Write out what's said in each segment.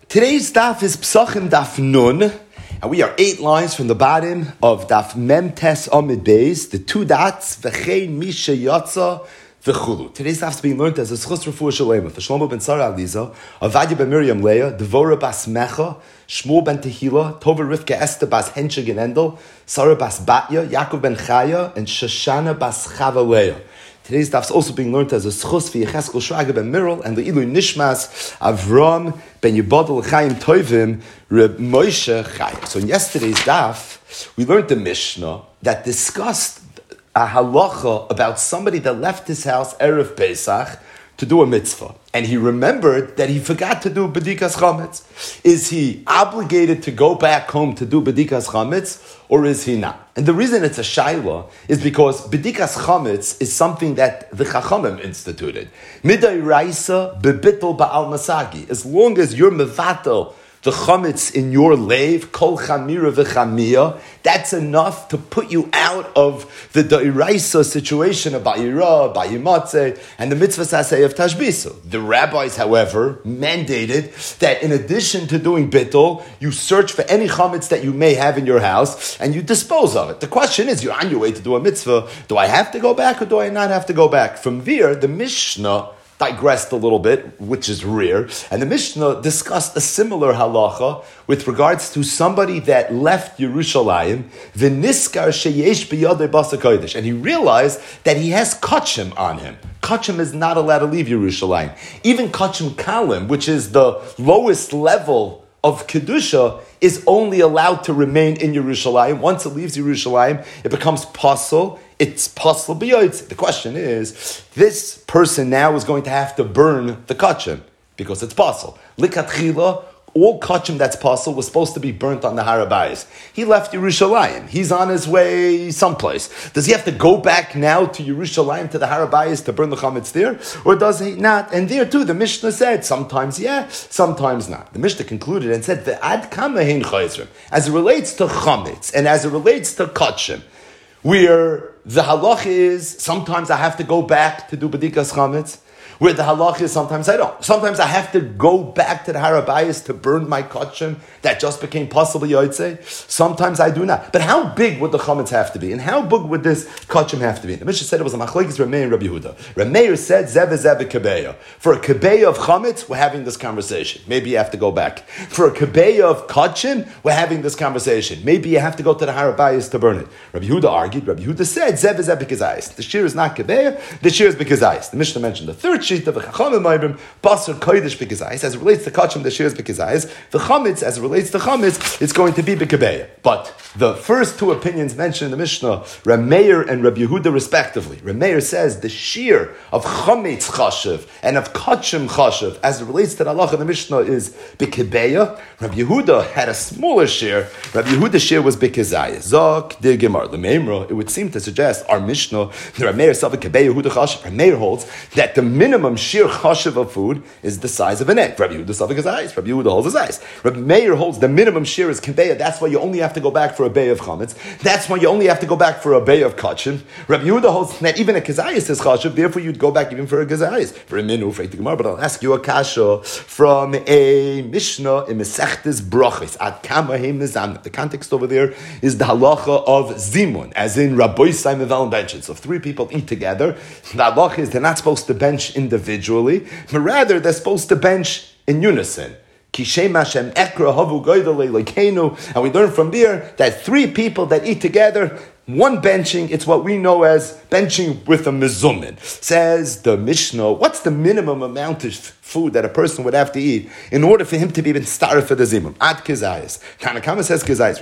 Today's daf is Psachim Daf Nun, and we are 8 lines from the bottom of Daf Mem Tes Amid Beis, the 2 dots, V'chein Misha Yatza V'chulu. Today's daf is being learned as a Schus Refuah Shalema for Shlomo ben Sarah Aliza, Avadia ben Miriam Leah, Devora bas Mecha, Shmuel ben Tehila, Tova Rivka Esther bas Hensha Genendel, Sarah bas Batya, Yaakov ben Chaya, and Shoshana bas Chava Leah. Today's daf is also being learned as a schus for Yecheskel Shraga ben Mirel and the Ilu Nishmas Avram ben Yibodel Chaim Toivim Reb Moshe Chaim. So in yesterday's daf, we learned the Mishnah that discussed a halacha about somebody that left his house Erev Pesach to do a mitzvah. And he remembered that he forgot to do B'dikas Chametz. Is he obligated to go back home to do B'dikas Chametz, or is he not? And the reason it's a shayla is because B'dikas Chametz is something that the Chachamim instituted. Midai Raisa B'bittel Ba'al Masagi. As long as you're mevatel the chametz in your lave, kol chamira v'chamia, that's enough to put you out of the da'iraisa situation of ba'ira, ba'imatze, and the mitzvah saseh of tashbisa. The rabbis, however, mandated that in addition to doing bittul, you search for any chametz that you may have in your house, and you dispose of it. The question is, you're on your way to do a mitzvah, do I have to go back or do I not have to go back? From there, the Mishnah digressed a little bit, which is rare, and the Mishnah discussed a similar halacha with regards to somebody that left Yerushalayim, v'niskar sheyesh b'yadei basa kodesh, and he realized that he has kachim on him. Kachim is not allowed to leave Yerushalayim. Even kachim kalim, which is the lowest level of kedusha, is only allowed to remain in Yerushalayim. Once it leaves Yerushalayim, it becomes pasul. It's pasul b'yotze. The question is, this person now is going to have to burn the kachim because it's pasul. Likatchila, all kachim that's pasul was supposed to be burnt on the Har HaBayis. He left Yerushalayim. He's on his way someplace. Does he have to go back now to Yerushalayim, to the Har HaBayis, to burn the chametz there? Or does he not? And there too, the Mishnah said, sometimes yeah, sometimes not. The Mishnah concluded and said, Ve'ad kama hein chayzrim. As it relates to chametz, and as it relates to kachim, where the halach is, sometimes I have to go back to do b'dikas chametz, where the halach is, sometimes I don't. Sometimes I have to go back to the Har HaBayis to burn my kachim that just became possibly yotzei. Sometimes I do not. But how big would the chametz have to be? And how big would this kachim have to be? The Mishnah said it was a machlokes Rameir and Rabbi Yehuda. Rameir said, Zev kebeya. For a kebeya of chametz, we're having this conversation. Maybe you have to go back. For a kebeya of kachim, we're having this conversation. Maybe you have to go to the Har HaBayis to burn it. Rabbi Yehuda argued. Rabbi Yehuda said, Zev bekazayis. The shear is not kebeya, the shear is bekazayis. The Mishnah mentioned the third sheet of the Chachamim Ma'ibrim, Basar Kodesh Bekazayis. As it relates to Kachim, the shear is Bekazayis. The Chametz, as it relates to Chametz, it's going to be Bekabeya. But the first two opinions mentioned in the Mishnah, Rameir and Rabbi Yehuda respectively. Rameir says the shear of Chametz Chashiv and of Kachim Chashiv, as it relates to the Allah in the Mishnah, is Bekabeya. Rabbi Yehuda had a smaller shear. Rabbi Yehuda's shear was Bekazayis. Zok de Gemar. The Meimra, it would seem to suggest our Mishnah, the Rameir said Bekabeya Yehuda Chashiv. Rameir holds that the minimum shear chashiv of food is the size of an egg. Rabbi Yehuda Savik his eyes. Rabbi Yehuda holds his eyes. Rabbi Meir holds the minimum shear is kebeya. That's why you only have to go back for a bay of chametz. That's why you only have to go back for a bay of kachim. Rabbi Yehuda holds that even a kezayis is chashiv. Therefore, you'd go back even for a kezayis. For a minu, for a gemara. But I'll ask you a kasha from a mishnah in Mesechtes Brachos. Ad kama heim nizam. The context over there is the halacha of zimun, as in Rabbi Simon Valen benches. So if 3 people eat together, the halacha is they're not supposed to bench individually, but rather they're supposed to bench in unison. And we learn from there that 3 people that eat together, one benching, it's what we know as benching with a mezumin. Says the Mishnah, what's the minimum amount of food that a person would have to eat in order for him to be even started for the zimun? Ad kezayis. Tanakama says kezayis.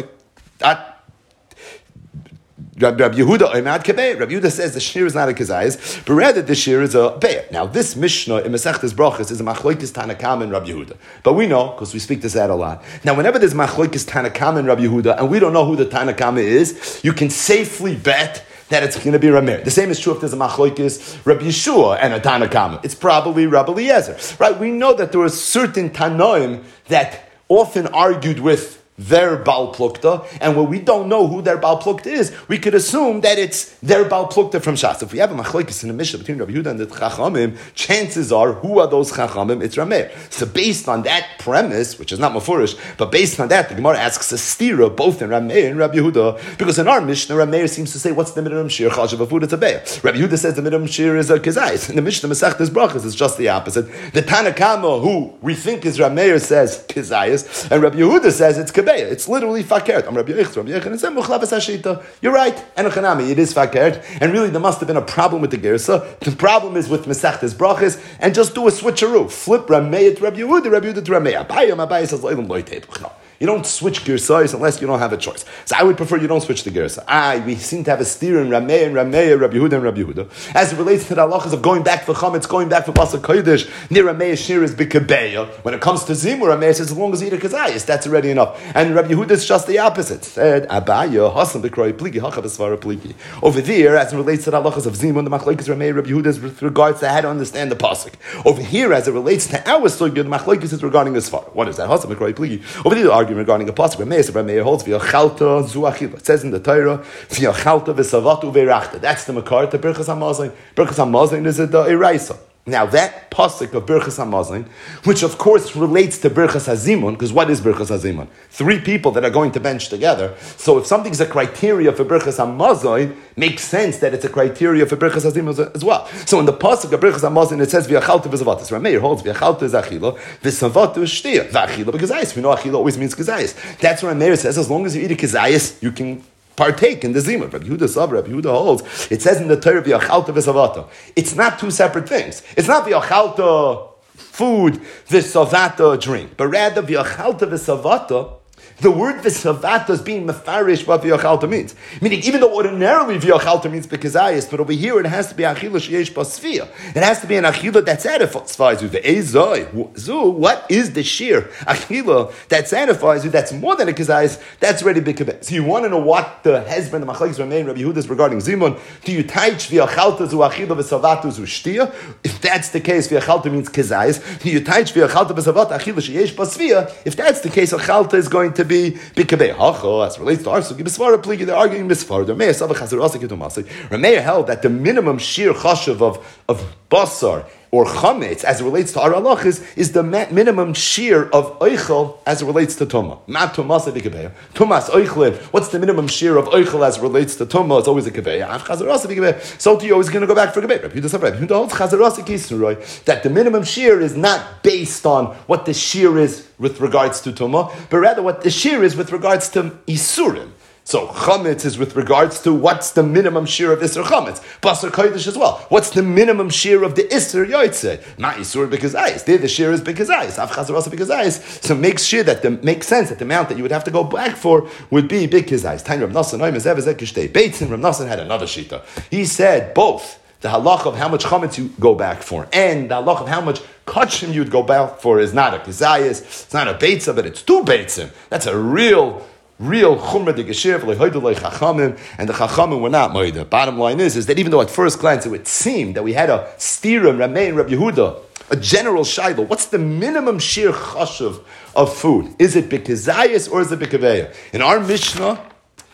Rabbi Yehuda says the shear is not a kezayis, but rather the shear is a be'er. Now this Mishnah in Mesechtes Brachos is a machlokes Tanakam and Rabbi Yehuda. But we know, because we speak this out a lot. Now whenever there's machlokes Tanakam and Rabbi Yehuda, and we don't know who the Tanakam is, you can safely bet that it's going to be Rameir. The same is true if there's a machlokes Rabbi Yeshua and a Tanakam. It's probably Rabbi Eliezer. Right? We know that there are certain Tanoim that often argued with their Baal Plukta, and when we don't know who their Baal Plukta is, we could assume that it's their Baal Plukta from Shas. If we have a machlokes in the Mishnah between Rabbi Yehuda and the Chachamim, chances are, who are those Chachamim? It's Rameir. So based on that premise, which is not Mefurish, but based on that, the Gemara asks a stira both in Rameir and Rabbi Yehuda, because in our Mishnah, Rameir seems to say, what's the minimum shir chashav of food? It's a be'er. Rabbi Yehuda says the minimum shir is a kezayis. In the Mishnah Masechtas Brachas, it's just the opposite. The Tanakama, who we think is Rameir, says kezayis, and Rabbi Yehuda says it's kebeya. It's literally fakert. I'm Rabbi Yechon, and said muchlabas hashita. You're right. And it is fakert. And really, there must have been a problem with the gersa. The problem is with Masechtas Brachas, and just do a switcheroo. Flip Rameir to Rabbi Yehuda to Rameir. Abaye says lo'elam loy tepuch. No. You don't switch girsais unless you don't have a choice. So I would prefer you don't switch the girsa. We seem to have a steer in Rameir and Rameir, Rabbi Yehuda and Rabbi Yehuda. As it relates to the halachas of going back for chametz, going back for pasuk kodesh, near Rameir shir is b'kebeya. When it comes to zimur, Rameir says as long as you eat a kazayis, that's already enough. And Rabbi Yehuda is just the opposite. Said Abaya hasan b'kroi pligi hacha b'svara pligi. Over there, as it relates to the halachas of zimur, the machlokes Rameir, Rabbi Yehuda is with regards to how to understand the pasuk. Over here, as it relates to our sugya, the machlokes is regarding the svara. What is that? Hasan b'kroi pligi. Over there, the argument regarding a pasuk. Rameir holds v'yachalta zu achila. It says in the Torah v'yachalta v'savatu v'erachta. That's the makar to Birchas Hamazon. Birchas Hamazon is the Eraisa. Now that pasuk of Birchas Hamazon, which of course relates to Birchas Hazimun, because what is Birchas Hazimun? 3 people that are going to bench together. So if something's a criteria for Birchas Hamazon, makes sense that it's a criteria for Birchas Hazimun as well. So in the pasuk of Birchas Hamazon, it says v'yachalta v'savatu. Rameir holds v'yachalta is achila, v'savatu is shtia. V'achila b'kazayis. We know achila always means kazayis. That's what Rameir says. As long as you eat a kazayis, you can partake in the zimur. Rabbi Yehuda holds. It says in the Torah v'yachalta v'savata. It's not 2 separate things. It's not v'yachalta food, v'savata drink, but rather v'yachalta v'savata. The word v'savata is being mefarish what v'yachalta means. Meaning, even though ordinarily v'yachalta means bekazayis, but over here it has to be achila sheyesh basfiyah. It has to be an achila that satisfies you. What is the sheer achila that satisfies you? That's more than a kazayis. That's already bekabeh. So you want to know what the husband, the machlokes Rameir, Rabbi Yehuda is regarding zimun? Do you taich v'yachalta zu achila v'savata zu shtia? If that's the case, v'yachalta means kazayis. Do you taich v'yachalta v'savata achila sheyesh basfiyah? If that's the case, achalta is going to be bikabeh hacho as relates to our sugi b'svara pligi. They're arguing b'svara. Rameir savach hazarasik itomasik. Rameir held that the minimum sheer chashav of basar or chametz as it relates to our halachas is the minimum sheer of oichel as it relates to tumah. Mat tumasa bikabeh. Tumas oichlin. What's the minimum sheer of oichel as it relates to tumah? It's always a kabeh. Av chazarasik bikabeh. So to you always going to go back for kabeh. Rabbi Yehuda holds chazarasik yisroi that the minimum sheer is not based on what the sheer is with regards to tumah, but rather what the sheer is with regards to isurim. So chametz is with regards to what's the minimum shear of isur chametz. Basar kodesh as well. What's the minimum shear of the isur yotzei? Not isur because ice. There the shear is because ice. Av chazarasa because ice. So makes sure that makes sense that the amount that you would have to go back for would be because ice. Time Rav Nosson Beitzin. Rav Nosson had another shita. He said both the halach of how much chametz you go back for and the halach of how much kachim you'd go back for is not a kizayis. It's not a beitza, but it's 2 beitzim. That's a real chumrah de geshir v'lehoydolei chachamim, and the chachamim were not moida. Bottom line is that even though at first glance it would seem that we had a stirim, Rameir and Rabbi Yehuda, a general shayla, what's the minimum shir chashav of food? Is it b'kezayis or is it b'keveya? In our Mishnah,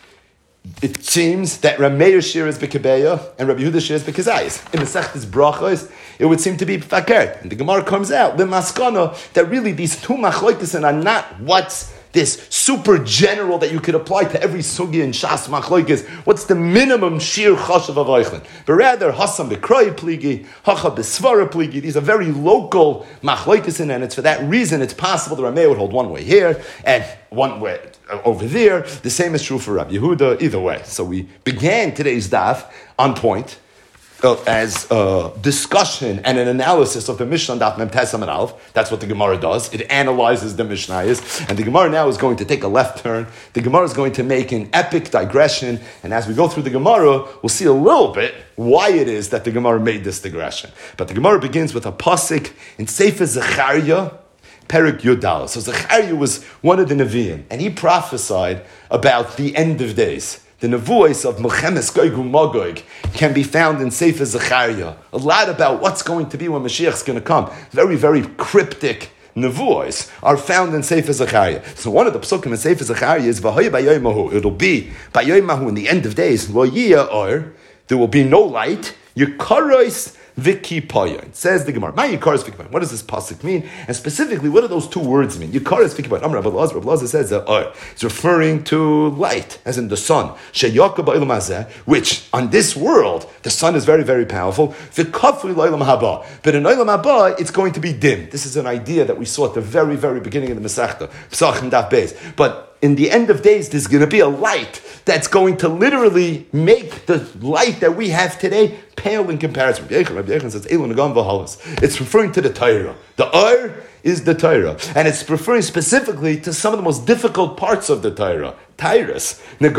it seems that Rameir shir is b'kebeya and Rabbi Yehuda shir is b'kezayis. In the Masechtas Brachos, it would seem to be fakert. And the Gemara comes out, the maskana, that really these 2 machlokes are not what's this super general that you could apply to every sugi and shas machlokes. What's the minimum sheer chashav of oichlin? But rather, hasam b'kroi pligi, hacha b'svara pligi. These are very local machlokes, and it's for that reason it's possible the Rameir would hold one way here and one way over there. The same is true for Rabbi Yehuda. Either way, so we began today's daf on point. As a discussion and an analysis of the Mishnah Daf Mem Tes Amud Aleph. That's what the Gemara does. It analyzes the Mishnayos, and the Gemara now is going to take a left turn. The Gemara is going to make an epic digression, and as we go through the Gemara, we'll see a little bit why it is that the Gemara made this digression. But the Gemara begins with a pasuk in Sefer Zechariah, Perik Yudal. So Zechariah was one of the Nevi'im, and he prophesied about the end of days. The nevuos of Melchemes Gog uMagog can be found in Sefer Zechariah. A lot about what's going to be when Mashiach's going to come. Very, very cryptic nevuos are found in Sefer Zechariah. So one of the psukim in Sefer Zechariah is V'hoya b'yoyim mahu. It'll be b'yoyim mahu in the end of days. Lo yiyah or there will be no light. Yikaros v'kipayon. Says the Gemara. My yikaros v'kipayon. What does this pasuk mean? And specifically, what do those two words mean? Yikaros v'kipayon. Rabbi Elazar says that it's referring to light, as in the sun. Sheyaka ba'olam hazeh, which on this world the sun is very, very powerful. V'kafri la'olam haba. But in olam haba, it's going to be dim. This is an idea that we saw at the very, very beginning of the Masechta, Pesach and Daf Beis. But in the end of days, there's going to be a light that's going to literally make the light that we have today pale in comparison. Rabbi Yechon says, it's referring to the Torah. The Or is the Torah. And it's referring specifically to some of the most difficult parts of the Torah. Tyrus. In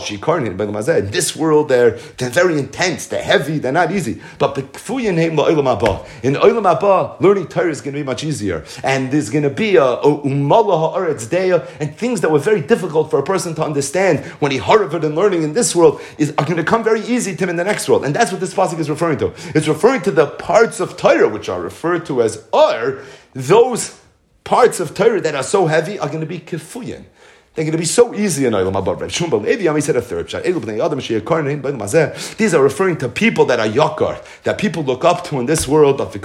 this world, they're very intense, they're heavy, they're not easy. But in Olam Haba, learning Torah is going to be much easier. And there's going to be a umala ha'aretz deya, and things that were very difficult for a person to understand when he harvard and learning in this world are going to come very easy to him in the next world. And that's what this pasuk is referring to. It's referring to the parts of Torah which are referred to as Or. Those parts of Torah that are so heavy are going to be kifuyin. They're going to be so easy in Olam Haba. Reb Shmuel ben Levi Ami said a third shot. These are referring to people that are yakar, that people look up to in this world, but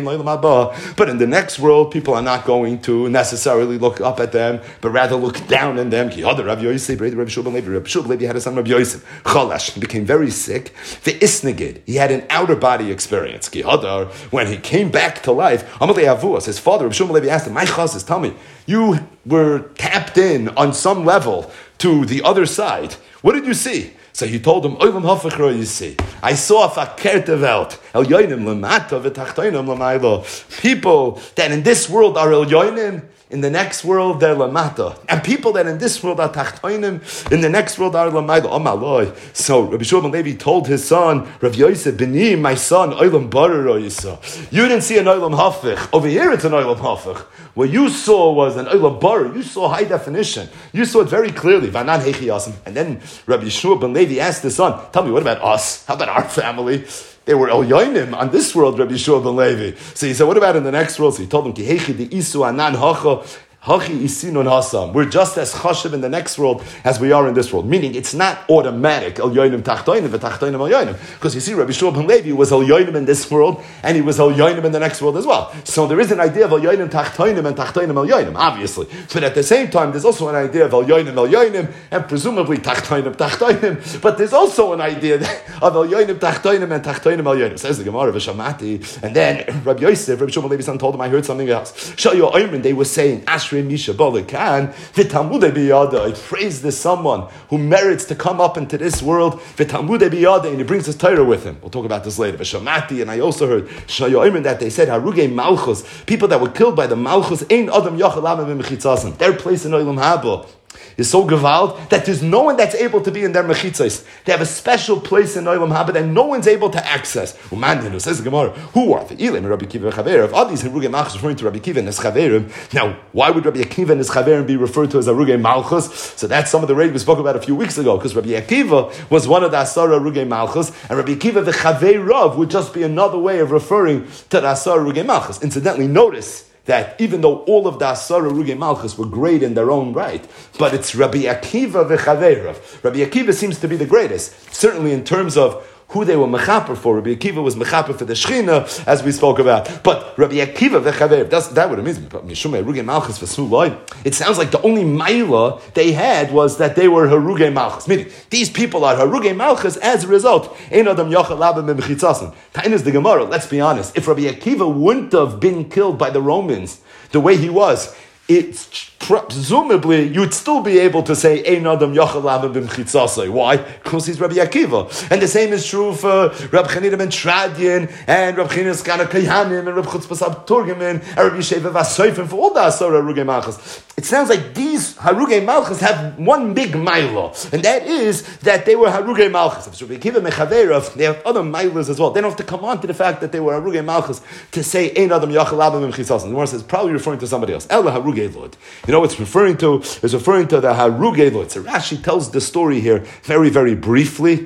in the next world, people are not going to necessarily look up at them, but rather look down on them. Reb Shmuel ben Levi had a son, Reb Yosef. Chalash, he became very sick. The Isnegid, he had an outer body experience. When he came back to life, his father, Reb Shmuel ben Levi, asked him, "My chassis, tell me, you were tapped in on some level to the other side. What did you see?" So he told him, "Olam hafachro, you see. I saw a fakerte welt. El yoinim lemata v'tachtoinim l'maylo. People that in this world are el yoinim, in the next world they're lamata. And people that in this world are tachtoinim, in the next world are lamaylo." Amaloi. So Rabbi Shmuel ben Levi told his son, Rav Yosef, "Beni, my son, olam bararo you saw. You didn't see an olam hafich. Over here it's an olam hafich. What you saw was an olam bar. You saw high definition. You saw it very clearly. Vanan hechi yasim." And then Rabbi Shmuel ben Levi asked his son, "Tell me, what about us? How about our family?" They were El Yoinim on this world, Rabbi Yeshua ben Levi. So he said, "What about in the next world?" So he told him, "Ki hechi de isu anan hacha, hachi isinun hasam." We're just as chashiv in the next world as we are in this world. Meaning, it's not automatic El Yoinim tachtoinim v'tachtoinim El Yoinim. Because you see, Rabbi Yeshua ben Levi was El Yoinim in this world, and he was El Yoinim in the next world as well. So there is an idea of El Yoinim tachtoinim and tachtoinim El Yoinim, obviously. But at the same time, there's also an idea of El Yoinim, and presumably tachtoinim. But there's also an idea of El Yoinim tachtoinim and tachtoinim El Yoinim. Says the Gemara of Shamati. And then Rabbi Yosef, Rabbi Shmuel ben Levi's son, told him, "I heard something else." Shayu Oimrin, they were saying, "Ashrei Misha Bolikan v'Talmudei biyada." It praised this someone who merits to come up into this world v'Talmudei biyada, and he brings his Torah with him. We'll talk about this later. But Shamati, and I also heard Shayu Oimrin that they said Harugei Malchus, people that were killed by the Malchus, Ein Adam Yachal Lamim B'Mechitzasim. Their place in Olam Haba is so gewalt that there's no one that's able to be in their mechitzos. They have a special place in Olam Haba that no one's able to access. Umandinu, says the Gemara, who are the Elim, Rabbi Akiva and Chaverim? All these Harugei Malchus referring to Rabbi Akiva and his Chaverim. Now, why would Rabbi Akiva and his Chaverim be referred to as Harugei Malchus? So that's some of the raid we spoke about a few weeks ago, because Rabbi Akiva was one of the Asara Harugei Malchus, and Rabbi Akiva the Chaveirav would just be another way of referring to the Asara Harugei Malchus. Incidentally, notice that even though all of the Asara Rugei Malchus were great in their own right, but it's Rabbi Akiva v'Chaveirav. Rabbi Akiva seems to be the greatest, certainly in terms of who they were mechaper for. Rabbi Akiva was mechaper for the Shechina, as we spoke about. But Rabbi Akiva v'Chaveirav, that would mean Mishumei Rugei Malchus v'Suloi. It sounds like the only maila they had was that they were Harugei Malchus. Meaning, these people are Harugei Malchus as a result. Ein Adam Yachal Lamim B'Mechitzasim. Tain is the Gemara. Let's be honest. If Rabbi Akiva wouldn't have been killed by the Romans the way he was, it's presumably you'd still be able to say Ein Adam Yachal Lamim B'Mchitzasei. Why? Because he's Rabbi Akiva. And the same is true for Rabbi Chanina ben Tradian and Rabbi Chanina Skana Kayanim and Rabbi Chutzpah Turgeman and Rabbi Yesheva Vasoifim, for all the Asara Harugei Malchus. It sounds like these Harugei Malchus have one big maila, and that is that they were Harugei Malchus. If Rabbi Akiva Mechaveirav, they have other mailas as well. They don't have to come on to the fact that they were Harugei Malchus to say Ein Adam Yachal Lamim B'Mchitzasei. The Gemara says probably referring to somebody else. Ela Harugei Lord. You know what it's referring to? It's referring to the Harugei Lord. So Rashi tells the story here very, very briefly.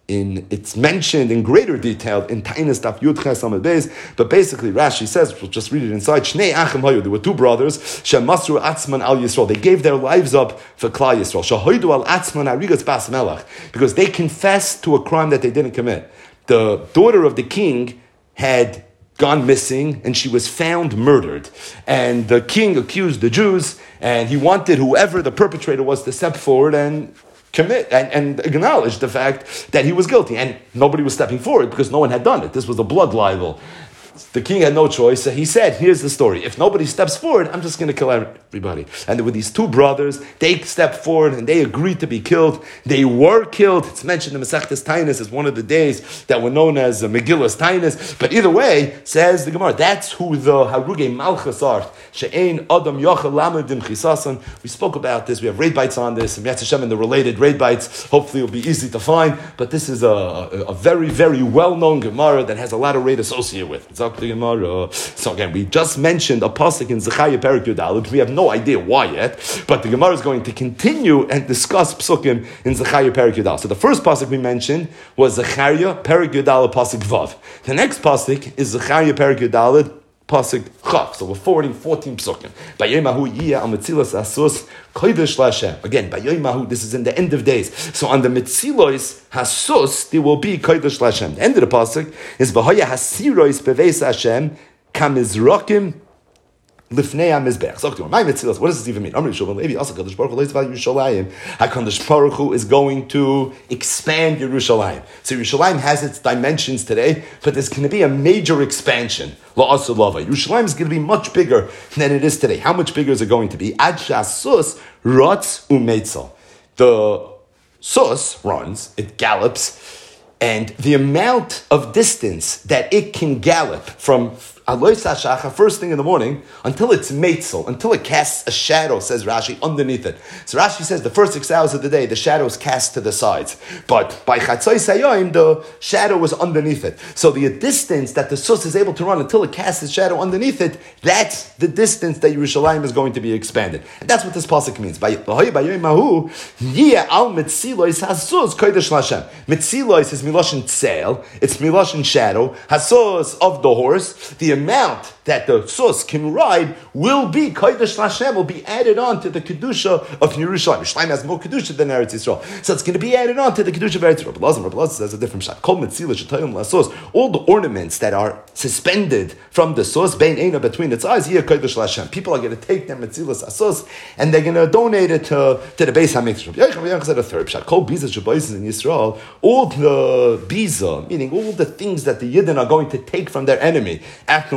it's mentioned in greater detail in Tainis Daf Yud Ches Amud Beis, but basically Rashi says, we'll just read it inside, Shnei Achim Hayu, there were two brothers, Shemasru Atzman Al Yisrael, they gave their lives up for Klal Yisrael, Shahoidu Al Atzman Arigas Bas Melech, because they confessed to a crime that they didn't commit. The daughter of the king had gone missing, and she was found murdered. And the king accused the Jews, and he wanted whoever the perpetrator was to step forward and commit and acknowledge the fact that he was guilty. And nobody was stepping forward because no one had done it. This was a blood libel. The king had no choice, so he said, here's the story. If nobody steps forward, I'm just going to kill everybody. And there were these two brothers, they stepped forward and they agreed to be killed. They were killed. It's mentioned in Masechtas Tainis as one of the days that were known as Megillas Tainis. But either way, says the Gemara, that's who the Haruge Malchus are. She'ein Adam Yochel Lamedim Chisasan. We spoke about this. We have raid bites on this. And Yetz Hashem and the related raid bites, hopefully it'll be easy to find. But this is a very, very well-known Gemara that has a lot of raid associated with it. So again, we just mentioned a pasuk in Zechariah Perek Yud. We have no idea why yet, but the Gemara is going to continue and discuss psukim in Zechariah Perek Yud. So the first pasuk we mentioned was Zechariah Perek Yud pasuk Vav. The next pasuk is Zechariah Perek Yud pasuk Chav. So we're forwarding 14 psukim. Bayomahu yiyah al metzilas asus kodesh laHashem. Again, Bayomahu, this is in the end of days. So on the metzilos hasus, there will be kodesh laHashem. The end of the pasuk is V'haya hasirois beveis Hashem kamizrakim lifnei hamizbeach. So my metzilos, what does this even mean? Amri Shulchan Levi also Kadosh Baruch Hu leizval Yerushalayim. Hakadosh Baruch Hu is going to expand Yerushalayim. So Yerushalayim has its dimensions today, but there's going to be a major expansion. Yerushalayim is going to be much bigger than it is today. How much bigger is it going to be? Ad shasus rotz umeitzel. The sus runs, it gallops, and the amount of distance that it can gallop from first thing in the morning, until it's meitzel, until it casts a shadow, says Rashi, underneath it. So Rashi says the first 6 hours of the day, the shadow is cast to the sides. But by Chatzos Hayom, the shadow was underneath it. So the distance that the sus is able to run until it casts its shadow underneath it, that's the distance that Yerushalayim is going to be expanded. And that's what this pasuk means. Mitzilois is miloshin tseil, it's miloshin shadow, hasos of the horse, the amount that the sus can ride will be Kodesh Lashem, will be added on to the Kedusha of Yerushalayim. Yerushalayim has more Kedusha than Eretz Yisrael. So it's going to be added on to the Kedusha of Eretz Yisrael. Rabbi Lazar says a different shot. All the ornaments that are suspended from the sus, between its eyes, here Kodesh Lashem. People are going to take their Metzilas Asos and they're going to donate it to the Beis HaMikdash. Rabbi Yochanan said a third shot. Kol Biza Shabbos in Yisrael, all the Biza, meaning all the things that the Yidden are going to take from their enemy, same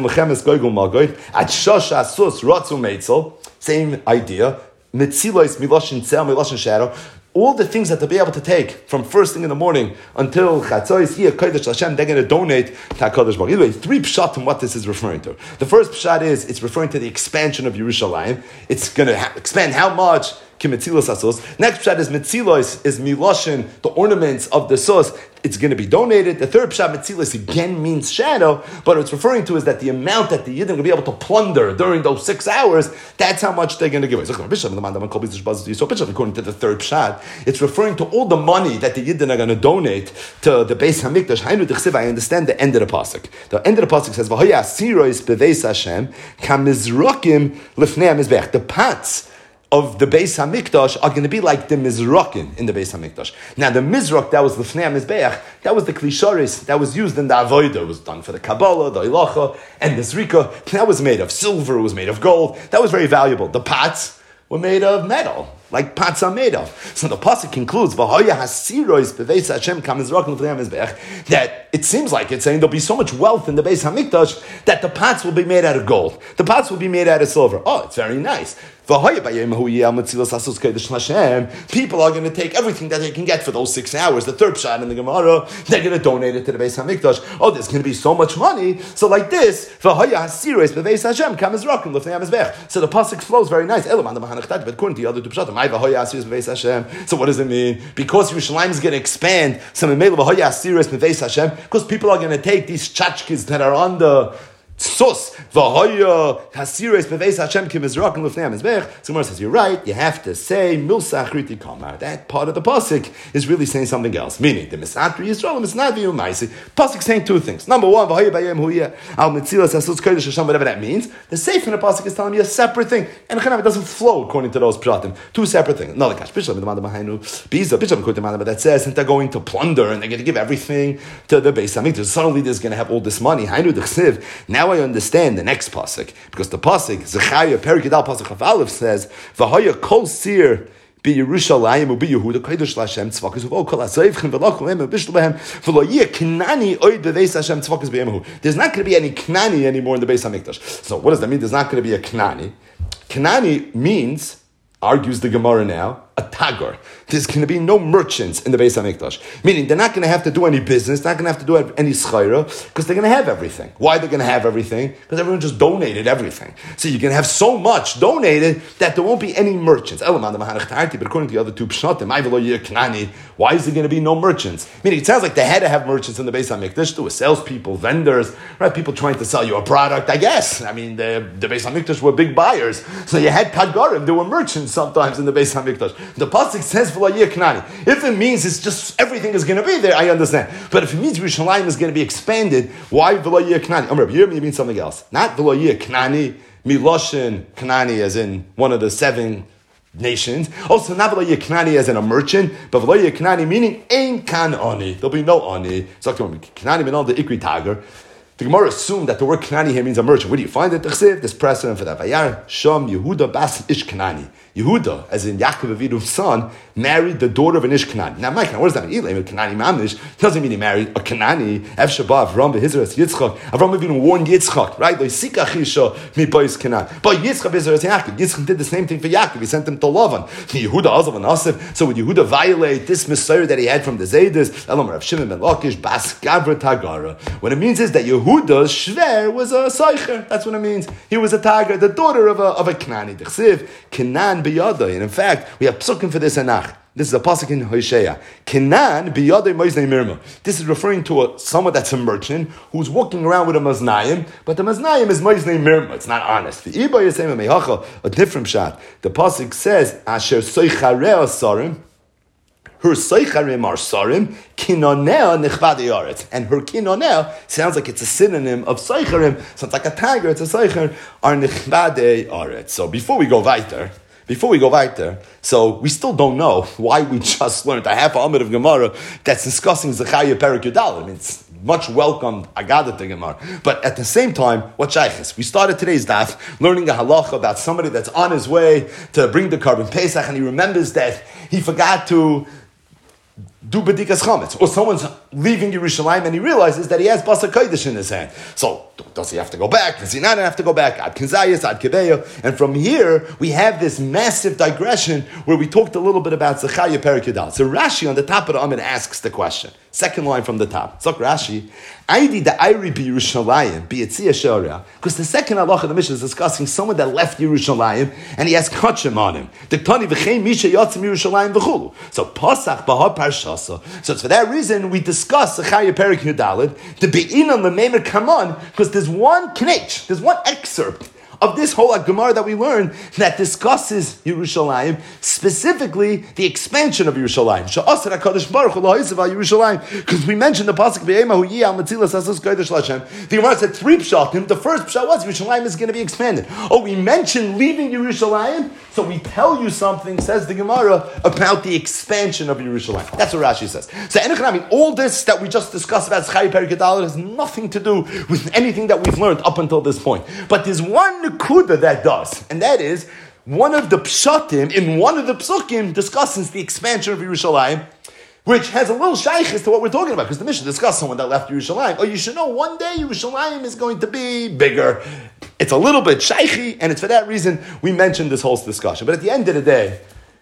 idea. Mitzilos miloshin tzel, miloshin shadow. All the things that they'll be able to take from first thing in the morning until Chatzos, here Kodesh Hashem, they're going to donate to HaKadosh Baruch Hu. Either way, 3 pshat on what this is referring to. The first pshat is it's referring to the expansion of Yerushalayim. It's going to expand how much? Kimetzilos asos. Next pshat is Metzilos is miloshin, the ornaments of the sos. It's going to be donated. The third pshat, Metzilos, again means shadow, but what it's referring to is that the amount that the Yidden will be able to plunder during those 6 hours, that's how much they're going to give away. So according to the third pshat, it's referring to all the money that the Yidden are going to donate to the Beis HaMikdash. I understand the end of the pasuk. The end of the pasuk says, "V'haya asiros beveis Hashem kamizrakim lifnei hamizbeach." The pots of the Beis HaMikdash are going to be like the Mizrakim in the Beis HaMikdash. Now, the Mizrak, that was the Fnei HaMizbeach, that was the Klisharis, that was used in the Avodah. It was done for the Kabbalah, the Ilacha, and the Zrika. That was made of silver, it was made of gold. That was very valuable. The pots were made of metal, like pots are made of. So the pasuk concludes, "V'hoya hasirois beveis Hashem kamizrakim l'fnei hamizbeach," that it seems like it's saying there'll be so much wealth in the Beis HaMikdash that the pots will be made out of gold. The pots will be made out of silver. Oh, it's very nice. People are going to take everything that they can get for those 6 hours. The third pshat in the Gemara, they're going to donate it to the Beis HaMikdash. Oh, there's going to be so much money. So like this, so the pasuk flows very nice. So what does it mean? Because Yerushalayim is going to expand, because people are going to take these tchotchkes that are on the Sus v'hoya hasires beveis Hashem kimizrak and lufnei hamizbech. So Gemara says, you're right. You have to say milsa achriti kamar. That part of the pasuk is really saying something else. Meaning the misatri Yisrael, misnadvi u'maisi. Pasuk saying two things. Number one, v'hoya bayem huya al mitzilas hasus kodesh Hashem, whatever that means. The seif in the pasuk is telling you a separate thing, and it doesn't flow according to those pshatim. Two separate things. Another kash bishlam the behind biza bishlam kutem, but that says that they're going to plunder and they're going to give everything to the Beis Hamikdash. Suddenly, there's going to have all this money. Hainu d'chsiv. Now I understand the next pasuk, because the pasuk Zechariah Perek Yudal pasuk Chaf Aleph says v'haya kol sir b'Yerushalayim u'b'Yehuda kodesh l'Hashem tzvakas u'vol kol ha'zoivchem v'lo kolem u'b'shlehem v'lo yeh Knani oid b'veis Hashem tzvakas b'Yehu. There's not going to be any Knani anymore in the Beis Hamikdash. So what does that mean? There's not going to be a Knani. Knani means, argues the Gemara now, a tagar. There's going to be no merchants in the Beis Hamikdash. Meaning they're not going to have to do any business, not going to have to do any schayra, because they're going to have everything. Why they're going to have everything? Because everyone just donated everything. So you're going to have so much donated that there won't be any merchants. But according to the other two pshatim, why is there going to be no merchants? Meaning it sounds like they had to have merchants in the Beis Hamikdash. There were salespeople, vendors, right? People trying to sell you a product, I guess. I mean, the Beis Hamikdash were big buyers. So you had tagarim, there were merchants sometimes in the Beis Hamikdash. The pasuk says v'lo yeh Knani. If it means it's just everything is going to be there, I understand. But if it means Yerushalayim is going to be expanded, why v'lo yeh Knani? Amr, here it means something else. Not v'lo yeh Knani, miloshin Knani as in one of the 7 nations. Also, not v'lo yeh Knani as in a merchant, but v'lo yeh Knani meaning ein kan ani. There'll be no ani. So Knani means all the ikri tager. The Gemara assumed that the word Knani here means a merchant. Where do you find it? There's precedent for that. Vayar Sham Yehuda Bas Ish Knani. Yehuda, as in Yaakov Avinu's son, married the daughter of an Ish Knani. Now, Mike, what does that mean? Knani Mamish doesn't mean he married a Knani. Ev Shabbat, Avram Behizras Yitzchak. Avram Avinu warned Yitzchak, right? Loisika Chisha Mipois Knani. But Yitzchak Behizras Yaakov. Yitzchak did the same thing for Yaakov. He sent him to Lavan. Yehuda Azav and Asif. So would Yehuda violate this Messiah that he had from the Zaydas? Elam Rav Shimon ben Lakish Bas Gavra Tagara. What it means is that Yehuda's Shver was a Seicher. That's what it means. He was a Tagar, the daughter of a Knani. D'chsiv Kenan biyadai. And in fact, we have psukim for this anach. This is a pasuk in Hosea. Kenan biyadai moiznei mirma. This is referring to someone that's a merchant who's walking around with a maznayim, but the maznayim is moiznei mirma. It's not honest. The iba yisema mehacha, a different shot. The pasuk says asher soicharei sarim. Her seicharim are sarim, kinonea nechvadei aretz. And her kinonea sounds like it's a synonym of seicharim. So it's like a tiger, it's a seichar, are nechvadei aretz. So before we go weiter, so we still don't know why we just learned a half amud of Gemara that's discussing Zechariah Perek Yudal. I mean, it's much welcomed Agadah to Gemara. But at the same time, what shaykhis? We started today's daf learning a halacha about somebody that's on his way to bring the Karban Pesach, and he remembers that he forgot to do bedikas chametz, or someone's leaving Yerushalayim and he realizes that he has basar kodesh in his hand. So does he have to go back? Does he not have to go back? Ad kizayis, ad kebeya. And from here we have this massive digression where we talked a little bit about Zechariah Perek Yudal. So Rashi on the top of the Amid asks the question. Second line from the top. So Rashi, Aidi da Iri bi Yerushalayim bi Yitzia Shoria. Because the second halacha of the Mishnah is discussing someone that left Yerushalayim and he has kachim on him. The Tani v'chein misha yatzim Yerushalayim v'chulu. So Pasach b'ha parshasa. So it's for that reason we discuss Zechariah Perek Yudalid the be'inan l'meimer kaman, because there's one knech, there's one excerpt of this whole Gemara that we learned that discusses Yerushalayim, specifically the expansion of Yerushalayim. Sha'asar HaKadosh Baruch Hu la'isav al Yerushalayim, because we mentioned the pasuk V'yemahu yih al matzilas hasos kodesh l'Hashem. The Gemara said 3 pshatim. The first pshat was Yerushalayim is going to be expanded. Oh, we mentioned leaving Yerushalayim, so we tell you something, says the Gemara, about the expansion of Yerushalayim. That's what Rashi says. So, I mean, all this that we just discussed about Zechariah Perek Yudalid has nothing to do with anything that we've learned up until this point. But there's one nekuda that does, and that is one of the pshatim in one of the psukim discusses the expansion of Yerushalayim, which has a little shaykhis to what we're talking about, because the Mishnah discussed someone that left Yerushalayim. Oh, you should know one day Yerushalayim is going to be bigger. It's a little bit shaykhi, and it's for that reason we mentioned this whole discussion. But at the end of the day,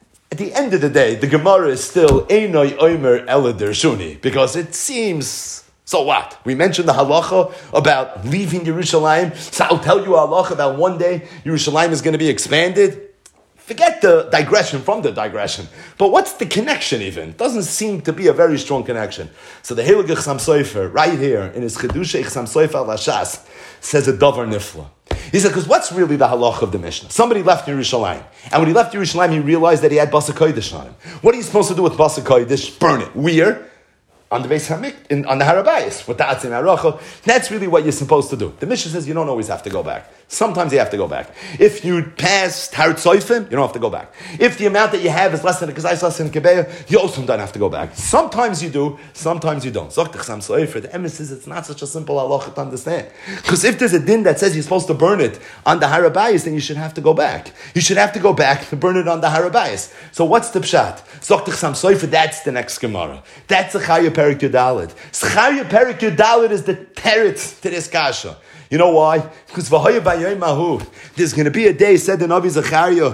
the Gemara is still Einoi Omer Ela Dershuni, because it seems. So what? We mentioned the halacha about leaving Yerushalayim. So I'll tell you a halacha about one day Yerushalayim is going to be expanded. Forget the digression from the digression. But what's the connection even? Doesn't seem to be a very strong connection. So the Heilige Chassam Sofer, right here, in his Chedusha Chassam Sofer al Hashas, says a davar nifla. He said, because what's really the halach of the Mishnah? Somebody left Yerushalayim. And when he left Yerushalayim, he realized that he had Basa Kodesh on him. What are you supposed to do with Basa Kodesh? Burn it. Where? On the Beis Hamikdash, on the Harabayis, with the Atzim Aracha. That's really what you're supposed to do. The Mishnah says you don't always have to go back. Sometimes you have to go back. If you pass Har Tzoifim, you don't have to go back. If the amount that you have is less than a Kazais, less than a Kebeya, you also don't have to go back. Sometimes you do, sometimes you don't. Zok Chasam Sofer, the emes says it's not such a simple halacha to understand. Because if there's a din that says you're supposed to burn it on the Harabayis, then you should have to go back. You should have to go back to burn it on the Harabayis. So what's the pshat? Zok Chasam Sofer, that's the next Gemara. That's a Chaya Perik Yudalid. Chaya Perik Yudalid is the teretz to this kasha. You know why? Because there's going to be a day, said the Navi Zechariah,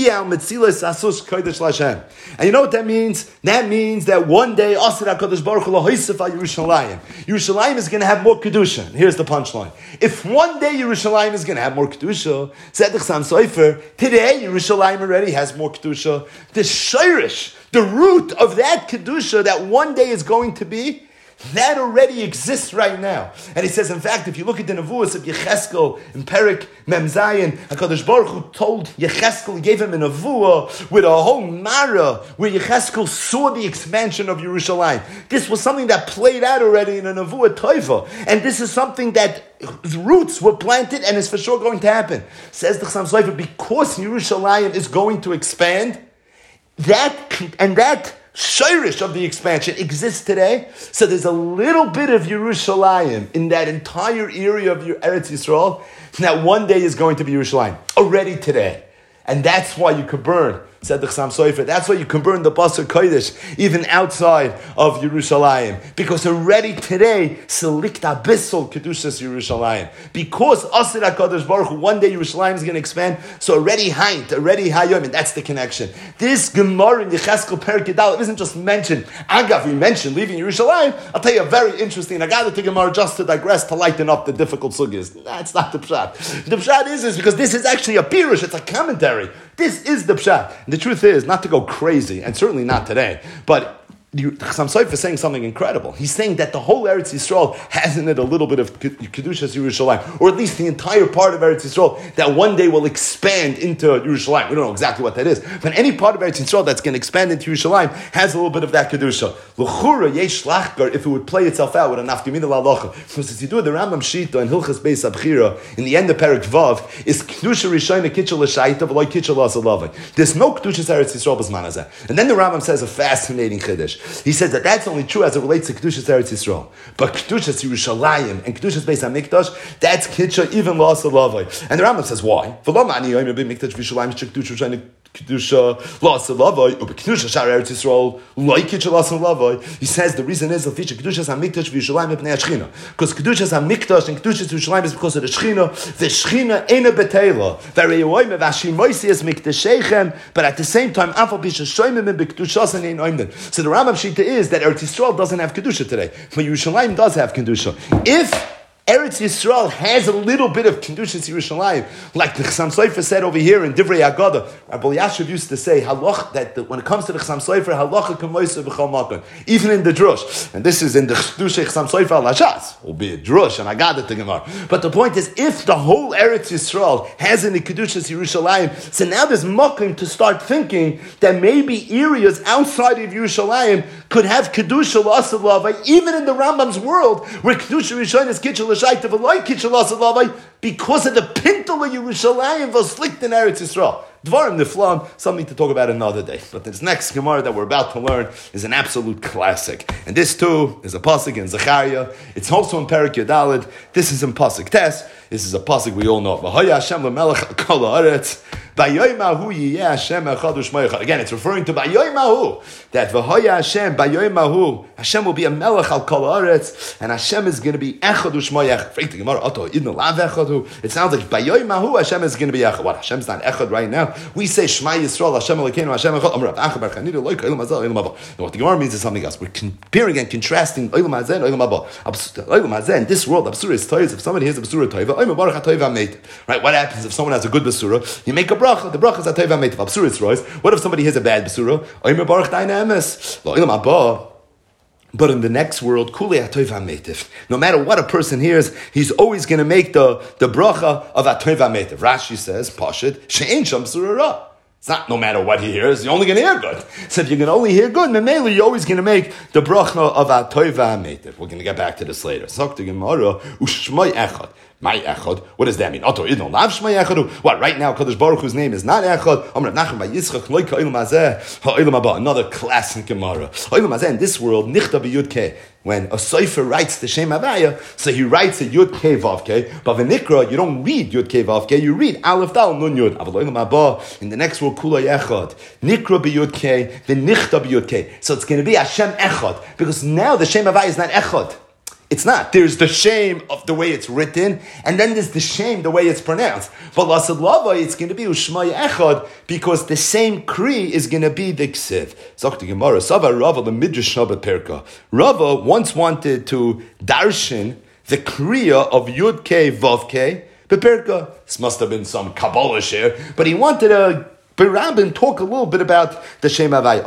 and you know what that means? That means that one day, Yerushalayim is going to have more Kedusha. Here's the punchline. If one day Yerushalayim is going to have more Kedusha, said the Chassam Sofer, today Yerushalayim already has more Kedusha. The Shirish, the root of that Kedusha that one day is going to be, that already exists right now. And he says, in fact, if you look at the Nevuos of Yecheskel in Perik Mem Zayin, HaKadosh Baruch Hu told Yecheskel, he gave him a Nevuah with a whole Mara, where Yecheskel saw the expansion of Yerushalayim. This was something that played out already in a Nevuah Toiva. And this is something that roots were planted and is for sure going to happen. Says the Chassam Sofer, because Yerushalayim is going to expand, that Shirish of the expansion exists today. So there's a little bit of Yerushalayim in that entire area of Eretz Yisrael that one day is going to be Yerushalayim already today. And that's why you could burn, said the Chassam Sofer, that's why you can burn the Basar Kodesh even outside of Yerushalayim. Because already today, Selikta Bissel Kedushas Yerushalayim. Because Asir HaKadosh Baruch Hu, one day Yerushalayim is going to expand, so already Hayom, and that's the connection. This Gemara in Yecheskel Perik Yudalid isn't just mentioned. Agav, we mentioned leaving Yerushalayim. I'll tell you a very interesting, I got to Gemara just to digress, to lighten up the difficult sugyas. That's not the pshat. The pshat is because this is actually a pirush, it's a commentary. This is the pshat. And the truth is, not to go crazy, and certainly not today, but Chassam Sofer is saying something incredible. He's saying that the whole Eretz Yisrael has in it a little bit of Kedushas Yerushalayim, or at least the entire part of Eretz Yisrael that one day will expand into Yerushalayim. We don't know exactly what that is, but any part of Eretz Yisrael that's going to expand into Yerushalayim has a little bit of that Kedusha. L'chura yesh lachgar, if it would play itself out with a nafkamina la'alocha. Because as you do the Rambam Shita and Hilchas Beis Abchira, in the end of Perik Vav, is Kedusha Rishayna Kitchel L'Shaita V'loi Kitchel L'Asalavai. There's no Kedushas Eretz Yisrael b'zman hazeh. And then the Rambam says a fascinating Chiddush. He says that that's only true as it relates to Kedushas Eretz Yisrael. But Kedushas Yerushalayim and Kedushas Beis HaMikdash, that's Kitcha even L'Asalavai. And the Rambam says, why? Kedusha L'Asalavai, or Kedusha Shar Eretz Yisrael, like Kedusha L'Asalavai. He says the reason is the feature Kedushas HaMikdash v'Yerushalayim B'nei HaShechina. Because Kedushas HaMikdash and Kedushas Yerushalayim is because of the Shechina. The Shechina Eina B'Teila. V'Reyoyim v'Ashimoisi is Mikdashechem, but at the same time, Afal Pisha Shoymim B'Kedushas and Ein Oimden. So the Rambam Shita is that Eretz Yisrael doesn't have Kedusha today, but Yerushalayim does have Kedusha. If Eretz Yisrael has a little bit of Kedushas Yerushalayim, like the Chassam Sofer said over here in Divrei Agada. Rabbi Yashiv used to say, halach, that when it comes to the Chassam Sofer, halacha k'moisa b'chol makon, even in the drush. And this is in the Kedusha Chassam Sofer al Hashas, will be a drush, and Agada to Gemara. But the point is, if the whole Eretz Yisrael has in the Kedushas Yerushalayim, so now there's makom to start thinking that maybe areas outside of Yerushalayim could have Kedusha L'Asalavai, even in the Rambam's world, where Kedusha Yerushalayim is Kitchel because of the pintle of Yerushalayim was slicked in Eretz Yisrael. Dvarim Niflam, something to talk about another day. But this next Gemara that we're about to learn is an absolute classic. And this too is a pasuk in Zechariah. It's also in Perik Yudalid. This is in pasuk Tes. This is a pasuk we all know. V'haya Hashem l'melech kol haaretz. B'yoymahu yiyeh Hashem echad u'shmo. Again, it's referring to B'yoymahu. That v'haya Hashem, B'yoymahu, Hashem will be a melech al kol haaretz, and Hashem is going to be echad u'shmo yechad. It sounds like B'yoymahu, Hashem is going to be echad. What? Hashem's not echad right now. We say Shema Yisrael, Hashem Elokeinu, Hashem Echad. What the Gemara means is something else. We're comparing and contrasting Olam Hazeh and Olam Haba. Olam Hazeh, in this world, Absura is toys. If somebody hears a Basura toiva, right? What happens if someone has a good Basura? You make a bracha. bracha. The bracha is atayv ha'meitav. B'sura it's rois. What if somebody hears a bad b'sura? Oimer baruch dayna emes. Lo ilam haba. But in the next world, kulei atayv ha'meitav. No matter what a person hears, he's always going to make the bracha of atayv ha'meitav. Rashi says, Pashit, she'ein sham b'sura ra. It's not no matter what he hears, you're only going to hear good. So if you can only hear good, Memele, you're always going to make the bracha of atayv ha'meitav. We're going to get back to this later. Sakta Gemara, u'shmai echad. My echad. What does that mean? What, right now, Kadosh Baruch Hu's name is not echad. Another classic Gemara. In this world, nichta b'yud when a Sofer writes the Shem Havaya, so he writes a Yud Kei Vav Kei, but v'nikra, you don't read Yud Kei Vav Kei, you read Aleph Dal Nun Yud. In the next world, Kula Echad, Nikra b'Yud Kei, v'nichta b'Yud Kei. So it's going to be Hashem Echad, because now the Shem Havaya is not Echad. It's not. There's the shame of the way it's written, and then there's the shame the way it's pronounced. But Lasad Lava, it's going to be Ushmai Echad, because the same Kri is going to be the Ksiv. Zok the Gemara, Sava Rava, the Midrash Shabbat Perka. Rava once wanted to darshan the Kriya of Yud Kei Vav Kei, Beperka. This must have been some Kabbalah share, but he wanted to Berabin talk a little bit about the Shem Havaya.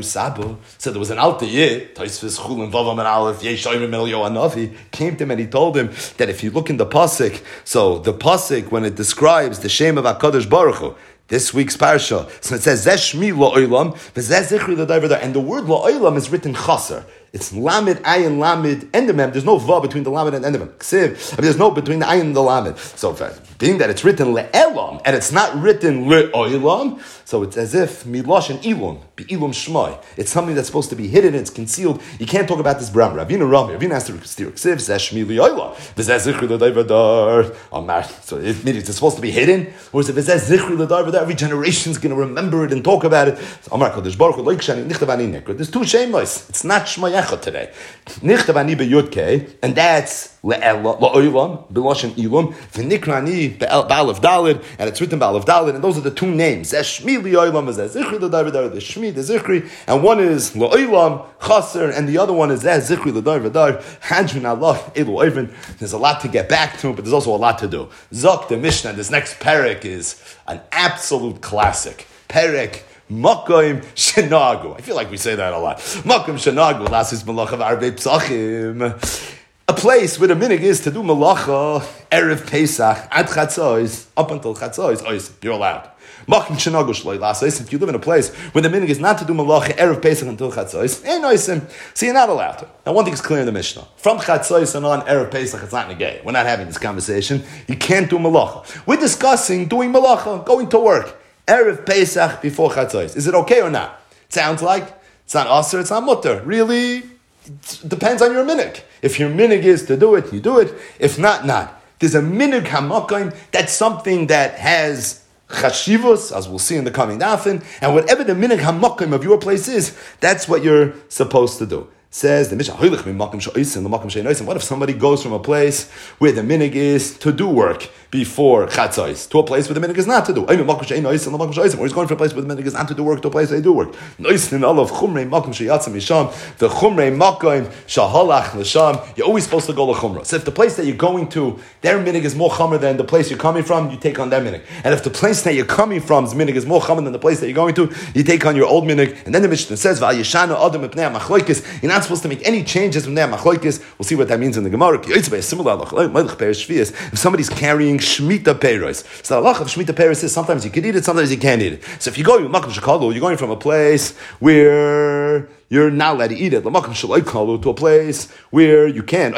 So there was an Alter Yid, Taisvis Chulin Vavam and Aleph, Yeshayim Emilio Anavi, came to him and he told him that if you look in the Pasuk, so the Pasuk, when it describes the Shem of HaKadosh Baruch Hu, this week's parsha, so it says, Zeshmi La'olam, V'zeh Zichri L'Daivar, and the word La'olam is written Chaser. It's Lamed, Ayin, Lamed, Endemem. There's no Va between the Lamed and Endemem. Ksiv. There's no between the Ayin and the Lamed. So, being that it's written Le'elam, and it's not written Le'olam, so it's as if Milosh and Ilum, Be'ilum Shmai. It's something that's supposed to be hidden, it's concealed. You can't talk about this Bram. Ravina has to steer Ksiv, Zeshmi Le'olam. V'zeh Zichri L'Daivar. So it means it's supposed to be hidden, or is it V'zeh Zichri L'Daivar? Every generation's going to remember it and talk about it. Amar Kodesh Baruch Hu, Loikshani, Nichtavani Nekro. There's two Shemos. It's not Shmai today. Nichtavani b'Yud and that's La'olam, B'Loshen Ilum, V'Nikrani Ba'alef Dalid, and it's written Ba'alef Dalid, and those are the two names. Zeshmi L'Olam is Zichri L'Dar, the Shmi, the Zichri, and one is La'olam, Chaser, and the other one is Zichri L'Dar, Hajmin Allah, Elu Oivin. There's a lot to get back to, but there's also a lot to do. Zok, the Mishnah, this next parak is an absolute classic. Parak Makom Shenagu. I feel like we say that a lot. Makom Shenagu. Lasis Malacha V'Arvei Psachim. A place where the minig is to do Malacha Erev Pesach at Chatzos, up until Chatzos. You're allowed. Makom Shenagu Shloi Lasis. If you live in a place where the minig is not to do Malacha Erev Pesach until Chatzos, so you're not allowed to. Now, one thing is clear in the Mishnah: from Chatzos and on Erev Pesach, it's not negay. We're not having this conversation. You can't do Malacha. We're discussing doing Malacha, going to work. Erev Pesach before Chatzos. Is it okay or not? It sounds like it's not Aser, it's not Mutter. Really, it depends on your minig. If your minig is to do it, you do it. If not, not. There's a minig hamakim, that's something that has chashivos, as we'll see in the coming dafin, and whatever the minig hamakim of your place is, that's what you're supposed to do. Says the Mishnah, what if somebody goes from a place where the minig is to do work before Chatzos to a place where the minig is not to do? Or he's going from a place where the minig is not to do work to a place where they do work. The chumrei makom shahalach l'sham. You're always supposed to go l'chumrah. So if the place that you're going to, their minig is more chumrah than the place you're coming from, you take on their minig. And if the place that you're coming from's minig is more chumrah than the place that you're going to, you take on your old minig. And then the Mishnah says, you're not supposed to make any changes from there. Machloikis. We'll see what that means in the Gemara. If somebody's carrying Shemitah Peiros, so the halach of Shemitah Peiros is sometimes you can eat it, sometimes you can't eat it. So if you go, you're going from a place where you're not allowed to eat it, to a place where you can.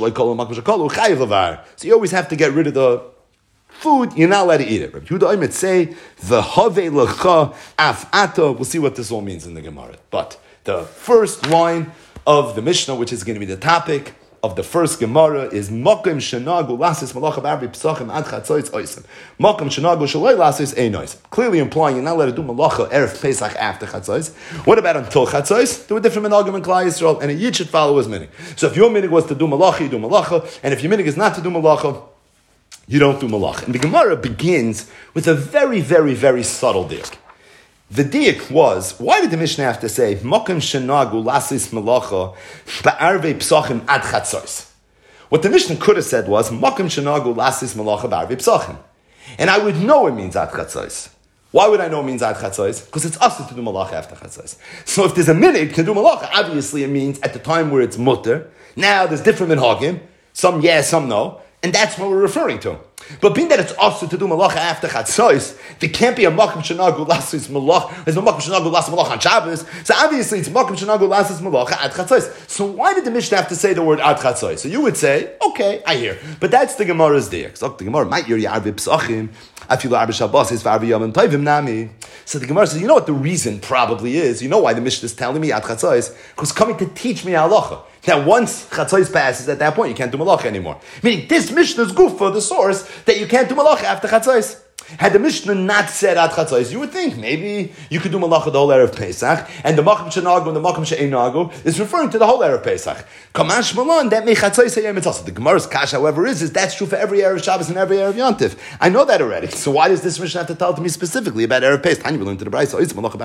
So you always have to get rid of the food, you're not allowed to eat it. Rabbi Yehuda Oimet say, V'havei lecha af ata. We'll see what this all means in the Gemara. But the first line of the Mishnah, which is going to be the topic of the first Gemara, is Makom Shenagu Lasis Malacha B'Arvei Psachim Ad Chatzos Oisem. Makom Shenagu Shaloi Lasis Ein Oisem. Clearly implying you're not allowed to do Malacha Erev Pesach after Chatzos. What about until Chatzos? Do a different Menagim in Klal Yisrael, and a Yid should follow his minig. So if your minig was to do Malacha, you do Malacha, and if your minig is not to do Malacha, you don't do Malacha. And the Gemara begins with a very, very, very subtle diak. The diak was, why did the Mishnah have to say, Makom Shenagu Lasis Malacha Ba'arvei Psachim Ad Chatzos? What the Mishnah could have said was, Makom Shenagu Lasis Malacha Ba'arvei Psachim. And I would know it means Ad Chatzos. Why would I know it means ad chatzos? Because it's also to do malacha after chatzos. So if there's a minute to do malacha, obviously it means at the time where it's mutter. Now there's different minhagim. Some yes, some no. And that's what we're referring to. But being that it's also to do malacha after chatzos, there can't be a makom shenagu lasis malach. There's no makom shenagu lasis malach on Shabbos. So obviously it's makom shenagu lasis malacha ad chatzos. So why did the Mishnah have to say the word ad chatzos? So you would say, okay, I hear. But that's the Gemara's diak. So the Gemara might yuri arbi psachim. Afilu arbi shabbos is v'arbi yom tovim nami. So the Gemara says, you know what the reason probably is? You know why the Mishnah is telling me ad chatzos? Because coming to teach me halacha. Now, once chatzos passes, at that point, you can't do malacha anymore. Meaning, this Mishnah is good for the source that you can't do malacha after chatzos. Had the Mishnah not said at chatzos, you would think maybe you could do malacha the whole Erev Pesach, and the makom shenagu and the makom she'einagu is referring to the whole Erev Pesach. Kamash Malon, that may chatzos hayem mitzvah. The Gemara's kash, however, is that's true for every Erev Shabbos and every Erev Yontif. I know that already. So why does this Mishnah have to tell to me specifically about Erev Pesach? Tanya, we learned to the Brayso.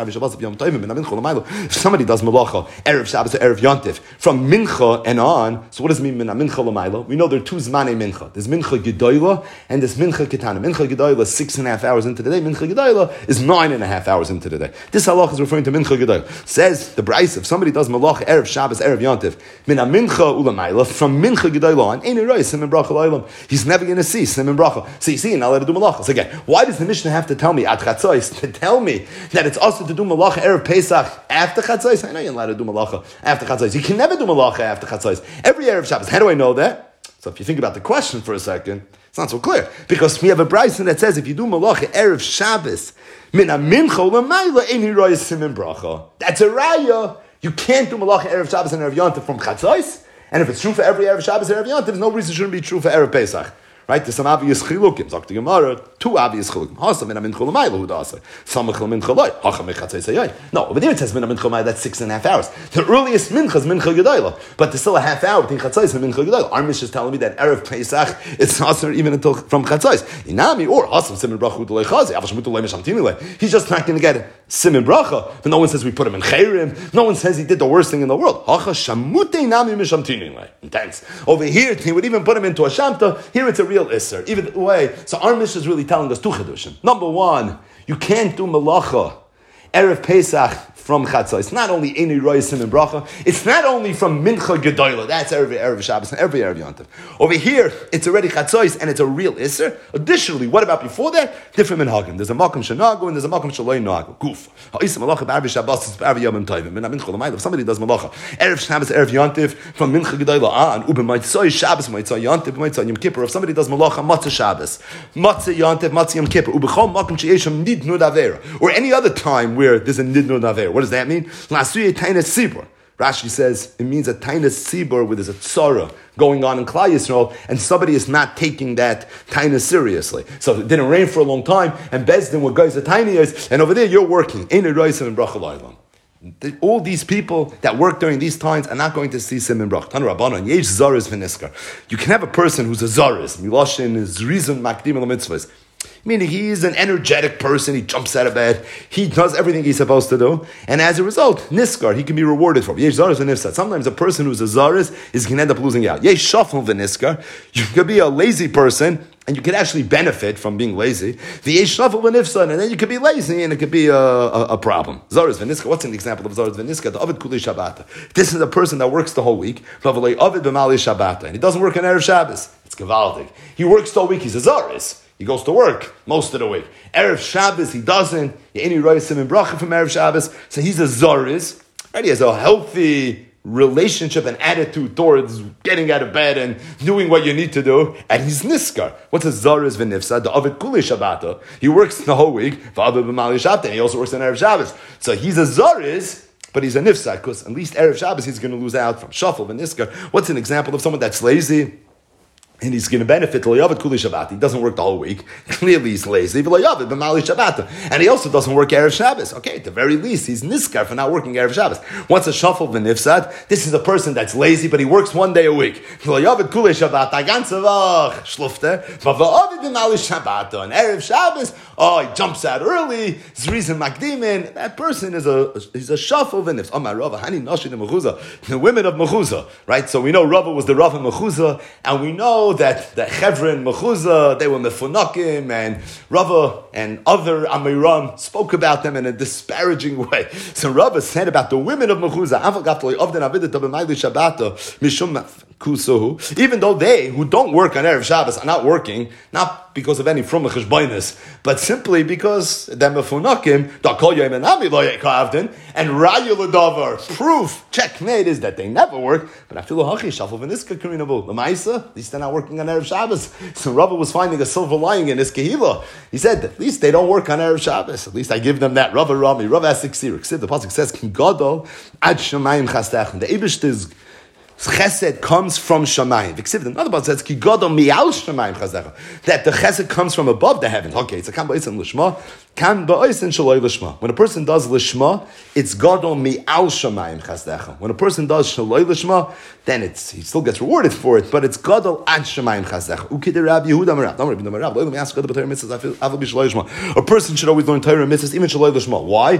If somebody does malacha Erev Shabbos or Erev Yontif from mincha and on, so what does it mean mincha l'mayla? We know there are two zmanei mincha. There's mincha gedoyla and there's mincha ketana. Mincha gedoyla is 6.5 hours into the day. Mincha gedoyla is 9.5 hours into the day. This halach is referring to mincha gedoyla. Says the Brayso, if somebody does malacha Erev Shabbos, Erev Yontif, mincha ulamayla from mincha gedoyla on, ain't right simon bracha l'olam. He's never going to see simon bracha. So you see, you're not allowed to do malacha. So again, why does the Mishnah have to tell me at chatzos to tell me that it's also to do malacha Erev Pesach after chatzos? I know you're allowed to do malacha after chatzos. You can never do malacha after chatzos. Every Erev Shabbos. How do I know that? So if you think about the question for a second, it's not so clear. Because we have a brayso that says if you do malacha Erev Shabbos, min mincha l'mayla eini roya simon bracha. That's a raya. You can't do malacha Erev Shabbos and Erev Yontif from chatzos. And if it's true for every Erev Shabbos and Erev Yontif, there's no reason it shouldn't be true for Erev Pesach. Right? There's some obvious chilukim. Zok the Gemara, two obvious chilukim. Hasa min mincha l'mayla hu dasa. Samach mincha loy. Hacha mechatzos hayay. No, over there it says min mincha l'mayla. That's 6.5 hours. The earliest mincha is mincha gedoyla, but there's still a half hour between chatzos and mincha gedoyla. Our Mishnah is telling me that Erev Pesach it's hasa even until from chatzos. Inami or hasa simon bracha hu d'leichazi. Avash mutu loy meshamtini. He's just not going to get simon bracha, but no one says we put him in chayrim. No one says he did the worst thing in the world. Hacha shamute nami meshamtini. Intense. Over here he would even put him into a shamta. Here it's a real isser. Either way, so our Mishnah is really telling us two chedushim. Number one, you can't do malacha Erev Pesach from chatzos. It's not only Eini Roisim and Bracha. It's not only from Mincha Gedoyla. That's every Erev Shabbos and every Erev Yontif. Over here, it's already chatzos and it's a real isser. Additionally, what about before that? Different minhagim. There's a makom shenagu and there's a makom shaloi nagu. Goof. Ha'isa malacha b'Erev Shabbos is b'Erev Yom Tovim. Mincha l'mayla. If somebody does malacha Erev Shabbos, Erev Yontif from Mincha Gedoyla on ube maitzoi Shabbos, maitzoi Yontif, maitzoi Yom Kippur. If somebody does malacha matzah Shabbos, matzah Yontif, matzah Yom Kippur, ubechom makom she'eshem nidnu davera, or any other time where there's a nidnu davera. What does that mean? Rashi says it means a taina sibur where there's a tzara going on in Klal Yisrael and somebody is not taking that taina seriously. So it didn't rain for a long time and Bezdin what guys the tiny is and over there you're working. All these people that work during these times are not going to see Simon Brach. Tanu Rabbanon, Yesh Zaris V'Niskar. You can have a person who's a Zaris. Milashin is reason Makdim al Mitzvahs. Meaning he is an energetic person, he jumps out of bed, he does everything he's supposed to do, and as a result, niskar, he can be rewarded for it. Yesh zaris v'nifsat. Sometimes a person who's a zaris is going to end up losing out. Yesh shafel v'niskar. You could be a lazy person, and you could actually benefit from being lazy. The yesh shafel v'nifsat, and then you could be lazy, and it could be a problem. Zaris v'niskar. What's an example of zaris v'niskar? The avid kuli shabbata. This is a person that works the whole week, avid b'mali shabbata, and he doesn't work on Erev Shabbos. It's gevaldig. He works the whole week, he's a zaris. He goes to work most of the week. Erev Shabbos, he doesn't. Any roisim and bracha from Erev Shabbos. So he's a zariz. Right? He has a healthy relationship and attitude towards getting out of bed and doing what you need to do. And he's niskar. What's a zariz v'nifsa? The avid kuli shabbata. He works the whole week. V'avid b'mali shabbata. He also works on Erev Shabbos. So he's a zariz, but he's a nifsa, because at least Erev Shabbos he's going to lose out from shuffle and niskar. What's an example of someone that's lazy? And he's going to benefit. He doesn't work the whole week. Clearly he's lazy. And he also doesn't work Erev Shabbos. Okay, at the very least, he's niskar for not working Erev Shabbos. What's a shuffle v'nifsad? This is a person that's lazy, but he works one day a week. And Erev Shabbos, Oh, he jumps out early. Zrizim Makdimin. That person he's a shuffle v'nifs. Amar Rava Hani Nashi the Mechuzah. The women of Mechuzah, right? So we know Rava was the Rav of Mechuzah, and we know that the Chevron Mechuzah, they were Mefunakim, and Rava and other Amiram spoke about them in a disparaging way. So Rava said about the women of Mechuzah, even though they who don't work on Erev Shabbos are not working, not because of any from cheshbonos, but simply because they're mefunakim, and Raya L'davar, proof, checkmate, is that they never work, but I feel hachi shafel v'niska karinable. The Maisa, at least they're not working on Erev Shabbos. So Rava was finding a silver lining in his kehila. He said, at least they don't work on Erev Shabbos. At least I give them that. Rava Rami, Rava Asiksir. The pasuk says, Ki gadol ad shamayim chastechon. The Eibishter's chesed comes from Shamayim. Another part says, Ki gadol mi'al shamayim chastechon. That the chesed comes from above the heavens. Okay, it's a kan ba'is and lishma. Kan ba'is and shaloi lishma. When a person does lishma, it's gadol mi'al shamayim chastechon. When a person does shaloi lishma, then he still gets rewarded for it, but it's gadol ad shamayim chastechon. Ukidei Rabbi Yehuda Marav. A person should always learn Torah and mitzvahs, even shaloi lishma. Why?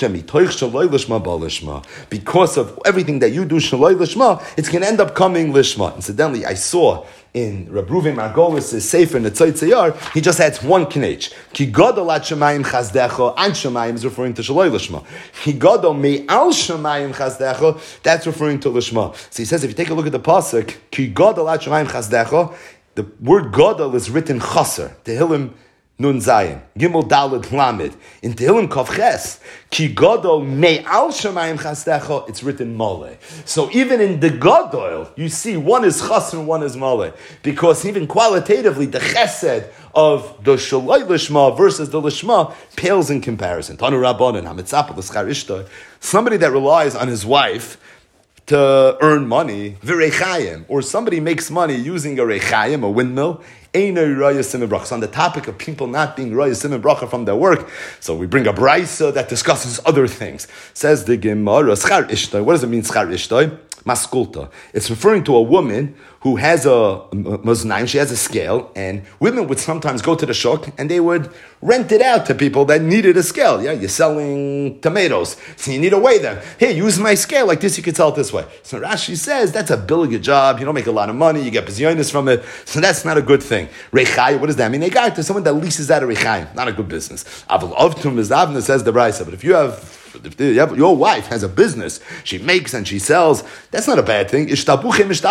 Because of everything that you do shaloi lishma, it's going to end up coming lishma. Incidentally, I saw in Reb Ruven Margolis' Sefer Netzai Tzayar, he just adds one kinech. Ki gadol ad shamayim chazdecho, ad shamayim is referring to shaloi lishma. Ki gadol me'al shamayim chazdecho, that's referring to lishma. So he says, if you take a look at the pasuk, ki gadol ad shamayim chazdecho, the word gadol is written chaser, Tehillim Nun Zayin, Gimel Dalet Lamed. In Tehillim Kaf Ches, Ki Gadol Me'al Shamayim Chastecho, it's written Mole. So even in the Gadol, you see one is Chas and one is Mole. Because even qualitatively, the Chesed of the Shaloi Lishma versus the Lishma pales in comparison. Tanu Rabbanan, HaMitzapah, L'Schar Ishtoi. Somebody that relies on his wife to earn money, v'reichayim, or somebody makes money using a reichayim, a windmill, Eino Raya Simen Bracha. So on the topic of people not being Raya Simen Bracha from their work, so we bring a brisa that discusses other things. Says the Gemara, Schar Ishtoi. What does it mean, Schar Ishtoi? Maskulta. It's referring to a woman who has a maznaim, she has a scale, and women would sometimes go to the shuk and they would rent it out to people that needed a scale. Yeah, you're selling tomatoes, so you need to weigh them. Hey, use my scale like this, you can sell it this way. So Rashi says that's a billig job, you don't make a lot of money, you get bizyonis from it, so that's not a good thing. Rechai, what does that mean? They got to someone that leases out a rechai, not a good business. Avol Avtum is Avna, says the Brisa, but if your wife has a business, she makes and she sells, that's not a bad thing. In fact,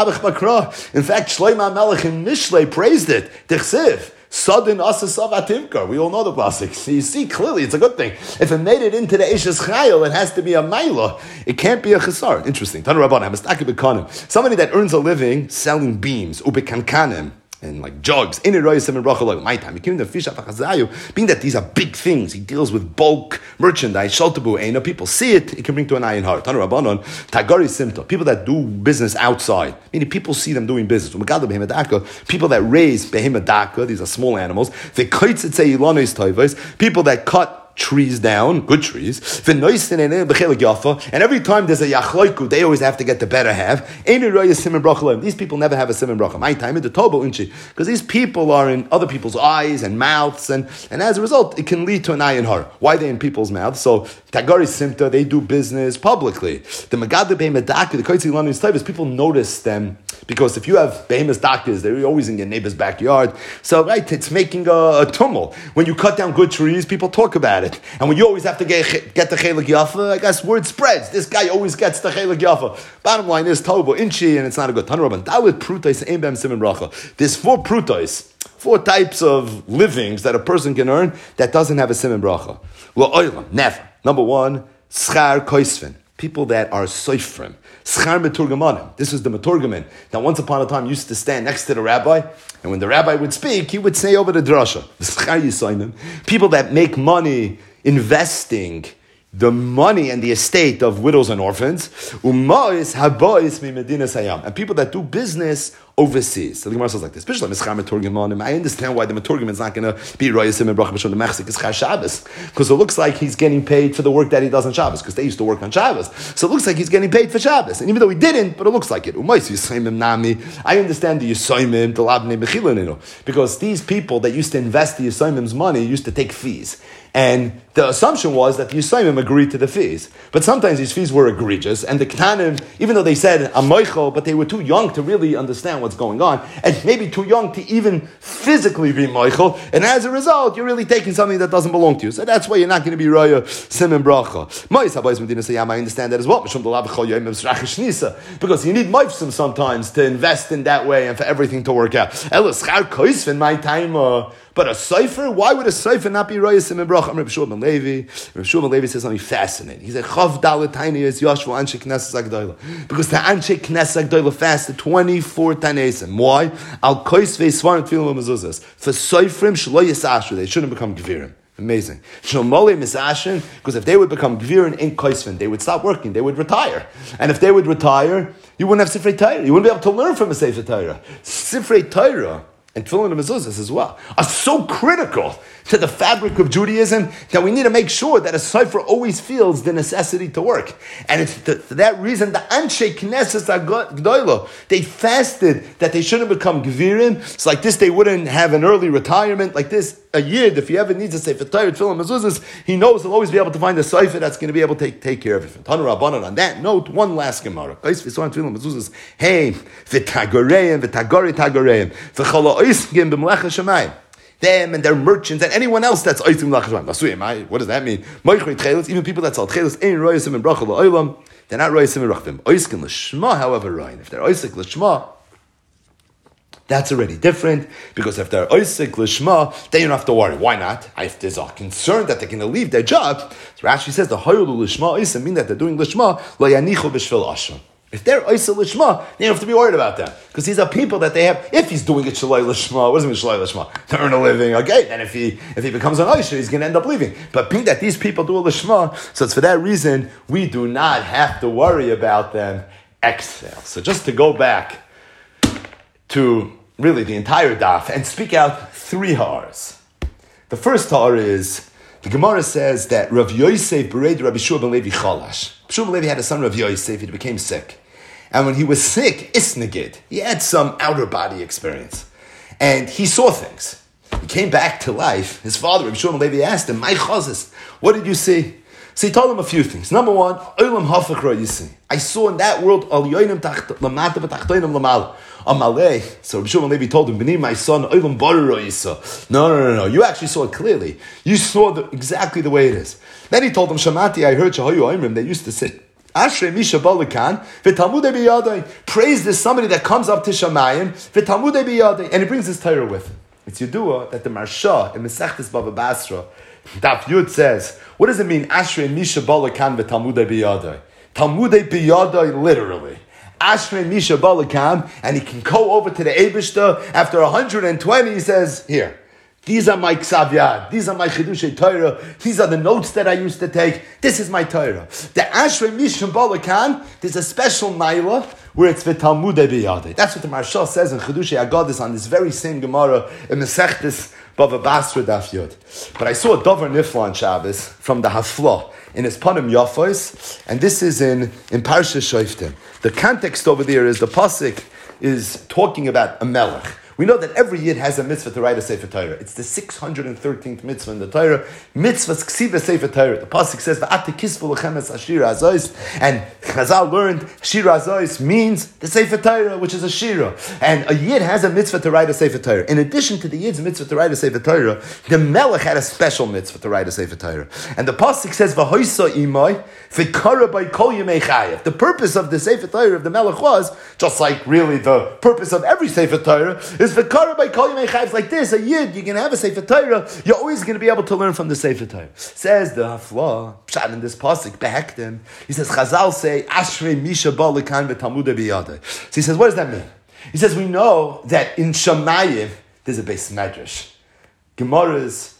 Shlomo HaMelech in Mishlei praised it. Tichsiv. Sudden asasav atimkar. We all know the classics. So you see clearly it's a good thing. If it made it into the Eishes Chayil, it has to be a maila. It can't be a chesar. Interesting. Tanu Rabbanan, somebody that earns a living selling beams, ubekankanim, and like jugs, in a bracha my time. He came to fish being that these are big things. He deals with bulk merchandise. Shaltabu people see it. It can bring to an ayin heart. Tanu Rabbanon, Tagari Simta. People that do business outside, meaning people see them doing business. People that raise behemadaka, these are small animals. People that cut trees down, good trees, and every time there's a yachloiku, they always have to get the better half. These people never have a siman bracha. My time in the tobo unchi, because these people are in other people's eyes and mouths, and as a result, it can lead to an ayin har. Why are they in people's mouths? So Tagari Simta, they do business publicly. The Magada Behemedaka, the Koitzi Lanu Stavas, people notice them because if you have behemoth doctors, they're always in your neighbor's backyard. So right, it's making a tumult. When you cut down good trees, people talk about it. And when you always have to get the Chelik Yafa, I guess word spreads. This guy always gets the Chelik Yafa. Bottom line is Tobo, Inchi, and it's not a good Tanuraban. Dawit Prutais Ein Bem Simen Bracha. There's 4 Prutais, 4 types of livings that a person can earn that doesn't have a Simen Bracha. Well, Oilam, never. Number 1, Schar Koisfen. People that are soifrim. Schar meturgamanim. This is the meturgaman that once upon a time used to stand next to the rabbi, and when the rabbi would speak, he would say over the drasha. The schar yisainim. People that make money investing the money and the estate of widows and orphans, umais habois mi medinas hayam, and people that do business overseas. So the Gemara says like this: I understand why the Meturgim is not going to be Royasim and Bracha B'Shon the Mechzik is Char Shabbos, because it looks like he's getting paid for the work that he does on Shabbos, because they used to work on Shabbos. So it looks like he's getting paid for Shabbos, and even though he didn't, but it looks like it. I understand the Yisoimim, the Labnei Mechilin, because these people that used to invest the Yisoimim's money used to take fees. And the assumption was that the Yisraelim agreed to the fees. But sometimes these fees were egregious, and the Ketanim, even though they said Amoicho, but they were too young to really understand what's going on, and maybe too young to even physically be Moichel, and as a result, you're really taking something that doesn't belong to you. So that's why you're not going to be Raya Simon Bracha. I understand that as well, because you need Moifsim sometimes to invest in that way and for everything to work out. My time. But a Sefer, why would a Sefer not be Raya Simon Bracha? Reb Shua ben Levi says something fascinating. He said, Chav Dalet Tiny is Yoshua Anshe Knesset Agdoila. Because the Anshe Knesset Agdoila fasted 24 Tanesim. Why? Al Kois Ve'Svarim Tfilim Mezuzas. For Seferim Shlo Yisashu, they shouldn't become Gvirim. Amazing. Shalmole Misashin, because if they would become Gvirin in Koisvin, they would stop working, they would retire. And if they would retire, you wouldn't have Sifrei Torah. You wouldn't be able to learn from a Sefer Torah. Sifrei Torah and Tefillin and Mezuzahs as well are so critical to the fabric of Judaism that we need to make sure that a Sefer always feels the necessity to work. And it's for that reason the Anshe Knesset Agdoila, they fasted that they shouldn't become Gvirim. It's like this, they wouldn't have an early retirement. Like this, a Yid, if he ever needs a Sefer Torah, Tefillin and Mezuzahs, he knows he'll always be able to find a Sefer that's going to be able to take care of everything. Tanu Rabbanan, on that note, one last Gemara. Hey, v'tagoreim, v'tagori tagoreim, v'cholo oisgim b'mlecha shemayim. Them and their merchants and anyone else that's oisim lachashmayim. What does that mean? Even people that sell tchelis ain't royasim and bracha la'olam. They're not royasim and rachvim. Oiskin l'shma, however, royin. If they're oisik l'shma, that's already different, because if they're oisik l'shma, then you don't have to worry. Why not? If there's a concern that they're going to leave their job, so Rashi says the hoyulu l'shma oisim mean that they're doing l'shma lo yanichu b'shvil ashram. If they're Oisel Lishma, you don't have to be worried about that. Because these are people that they have, if he's doing it Shalai Lishma, what does it mean Shalai Lishma? To earn a living, okay, then if he becomes an Oisel, he's going to end up leaving. But being that these people do a Lishma, so it's for that reason, we do not have to worry about them. Exhale. So just to go back to really the entire daf and speak out 3 ha'ars. The first har is, the Gemara says that Rav Yosef bereid Rabbi Shua ben Levi chalash. Shua ben Levi had a son, Rav Yosef, he became sick. And when he was sick, isnagid, he had some outer body experience. And he saw things. He came back to life. His father, Rabbi Shua ben Levi, asked him, "My chazis, what did you see?" So he told him a few things. Number one, Olam hafach ra yisi. I saw in that world al yoinim lamata v'tachtoinim lamal. Amalei. So Rabbi Shua ben Levi told him, "B'ni, my son, Olam baru ra yisa." No. You actually saw it clearly. You saw exactly the way it is. Then he told him, "Shamati, I heard Shahayu Oimrim. They used to say, Ashrei Misha Balakan, v'Talmudei biyadai." Praise this somebody that comes up to Shamayim, v'Talmudei biyadai, and he brings his Torah with him. It's Yedua that the Marsha in Mesechtes Bava Basra, Daf Yud says, what does it mean? Ashrei Misha Balakan v'Talmudei biyadai. Talmudei biyadai, literally. Ashrei Misha Balakan, and he can go over to the Eibishter after 120. He says, "Here. These are my Ksav Yad. These are my Chidushei Torah. These are the notes that I used to take. This is my Torah." The Ashrei Mishum Balakan, there's a special Maila where it's V'Talmudei biyadai. That's what the Marshal says in Chidushei Agadas on this very same Gemara in Mesechtes Bava Basra Daf Yud. But I saw a Dover Nifla on Shabbos from the Hafla in his Panim Yafos, and this is in Parsha Shoftim. The context over there is the pasuk is talking about a melech. We know that every Yid has a mitzvah to write a Sefer Torah. It's the 613th mitzvah in the Torah. Mitzvahs ksiva Sefer Torah. The pasuk says, "V'ate kisvu lechemes ashira azois," and Chazal learned shira azois means the Sefer Torah, which is a shira. And a Yid has a mitzvah to write a Sefer Torah. In addition to the Yid's mitzvah to write a Sefer Torah, the Melech had a special mitzvah to write a Sefer Torah. And the pasuk says, "V'hoisa imai v'kara by kol yemei chayev." The purpose of the Sefer Torah of the Melech was, just like really the purpose of every Sefer Torah, is v'kara by kol yemei chayev. Like this, a Yid, you can have a Sefer Torah, you're always going to be able to learn from the Sefer Torah. Says the Hafla, Pshat in this pasuk, behektim, he says, Chazal say, Ashrei Misha Balakan v'Talmudei biyadai. So he says, what does that mean? He says, we know that in Shamayim, there's a Beis Medrash. Gemaras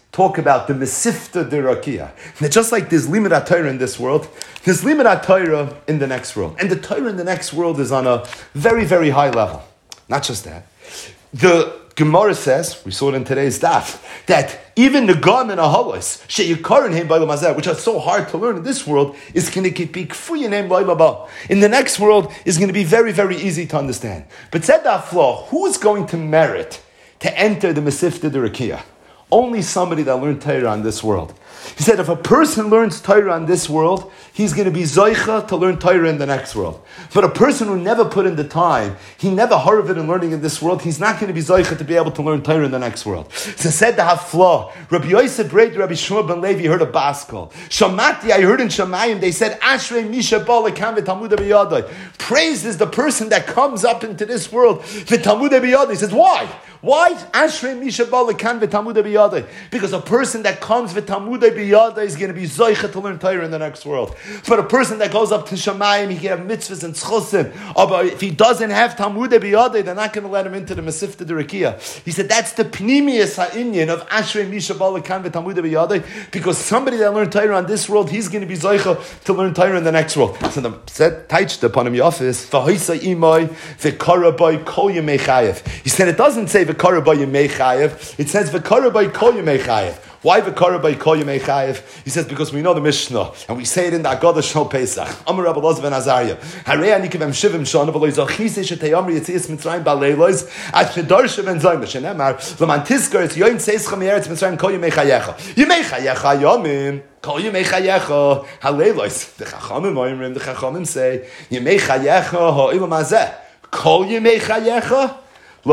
talk about the Mesifta Dirakia. Just like there's Limud Torah in this world, there's Limud Torah in the next world. And the Torah in the next world is on a very, very high level. Not just that. The Gemara says, we saw it in today's daf, that even the Gam and Ahalos, Sheyikarin Heim B'Olam Hazeh, which are so hard to learn in this world, is going to be Kfuyin Heim B'Olam Haba. In the next world, is going to be very, very easy to understand. But said that flaw, who is going to merit to enter the Mesifta Dirakia? Only somebody that learned Torah in this world. He said if a person learns Torah in this world, he's going to be Zoicha to learn Torah in the next world. But a person who never put in the time, he never harvested in learning in this world, he's not going to be Zoicha to be able to learn Torah in the next world. So said the Haflah, Rabbi Yosef Breit, Rabbi Shmuel ben Levi heard a Baskal. Shamati, I heard in Shamayim, they said, Ashrei Misha Ba Lekam v'Talmud B'Yadai. Praise is the person that comes up into this world, v'Talmud B'Yadai. He says, why? Why? Ashrei Misha Ba Lekam v'Talmud B'Yadai. Because a person that comes v'Talmud B'Yadai is going to be Zoicha to learn Torah in the next world. But a person that goes up to Shamayim, he can have mitzvahs and tzchusim. But if he doesn't have Talmud B'Yadai, they're not going to let him into the Mesifta Dirakia. He said that's the Pnimius ha'inyan of Ashrei Misha Ba Lekam v'Talmud B'Yadai, because somebody that learned Torah on this world, he's going to be Zoicha to learn Torah in the next world. So the said Taich upon him Yafis v'Hoisa Imai v'Karabai Kol Yemei Chayev. He said it doesn't say v'Karabai Yemei Chayev. It says v'Karabai Kol Yemei Chayev. Why v'Karabai Kol Yemei Chayev? He says because we know the Mishnah and we say it in the Agadah Shal Pesach. Amar Rabbi Elazar ben Azariah. Harei ani kivem shivim shana v'lo yizachise shetayamri yitzias Mitzrayim ba'leilos at shedarsha ben zayim shenemar l'man tizkar et yoyin tzeischa mi'eretz Mitzrayim kol Yemei Chayecha. Yemei Chayecha yomim. Kol Yemei Chayecha haleilos. The Chachamim oimrim. The Chachamim say Yemei Chayecha ha'olam hazeh. Kol Yemei Chayecha. The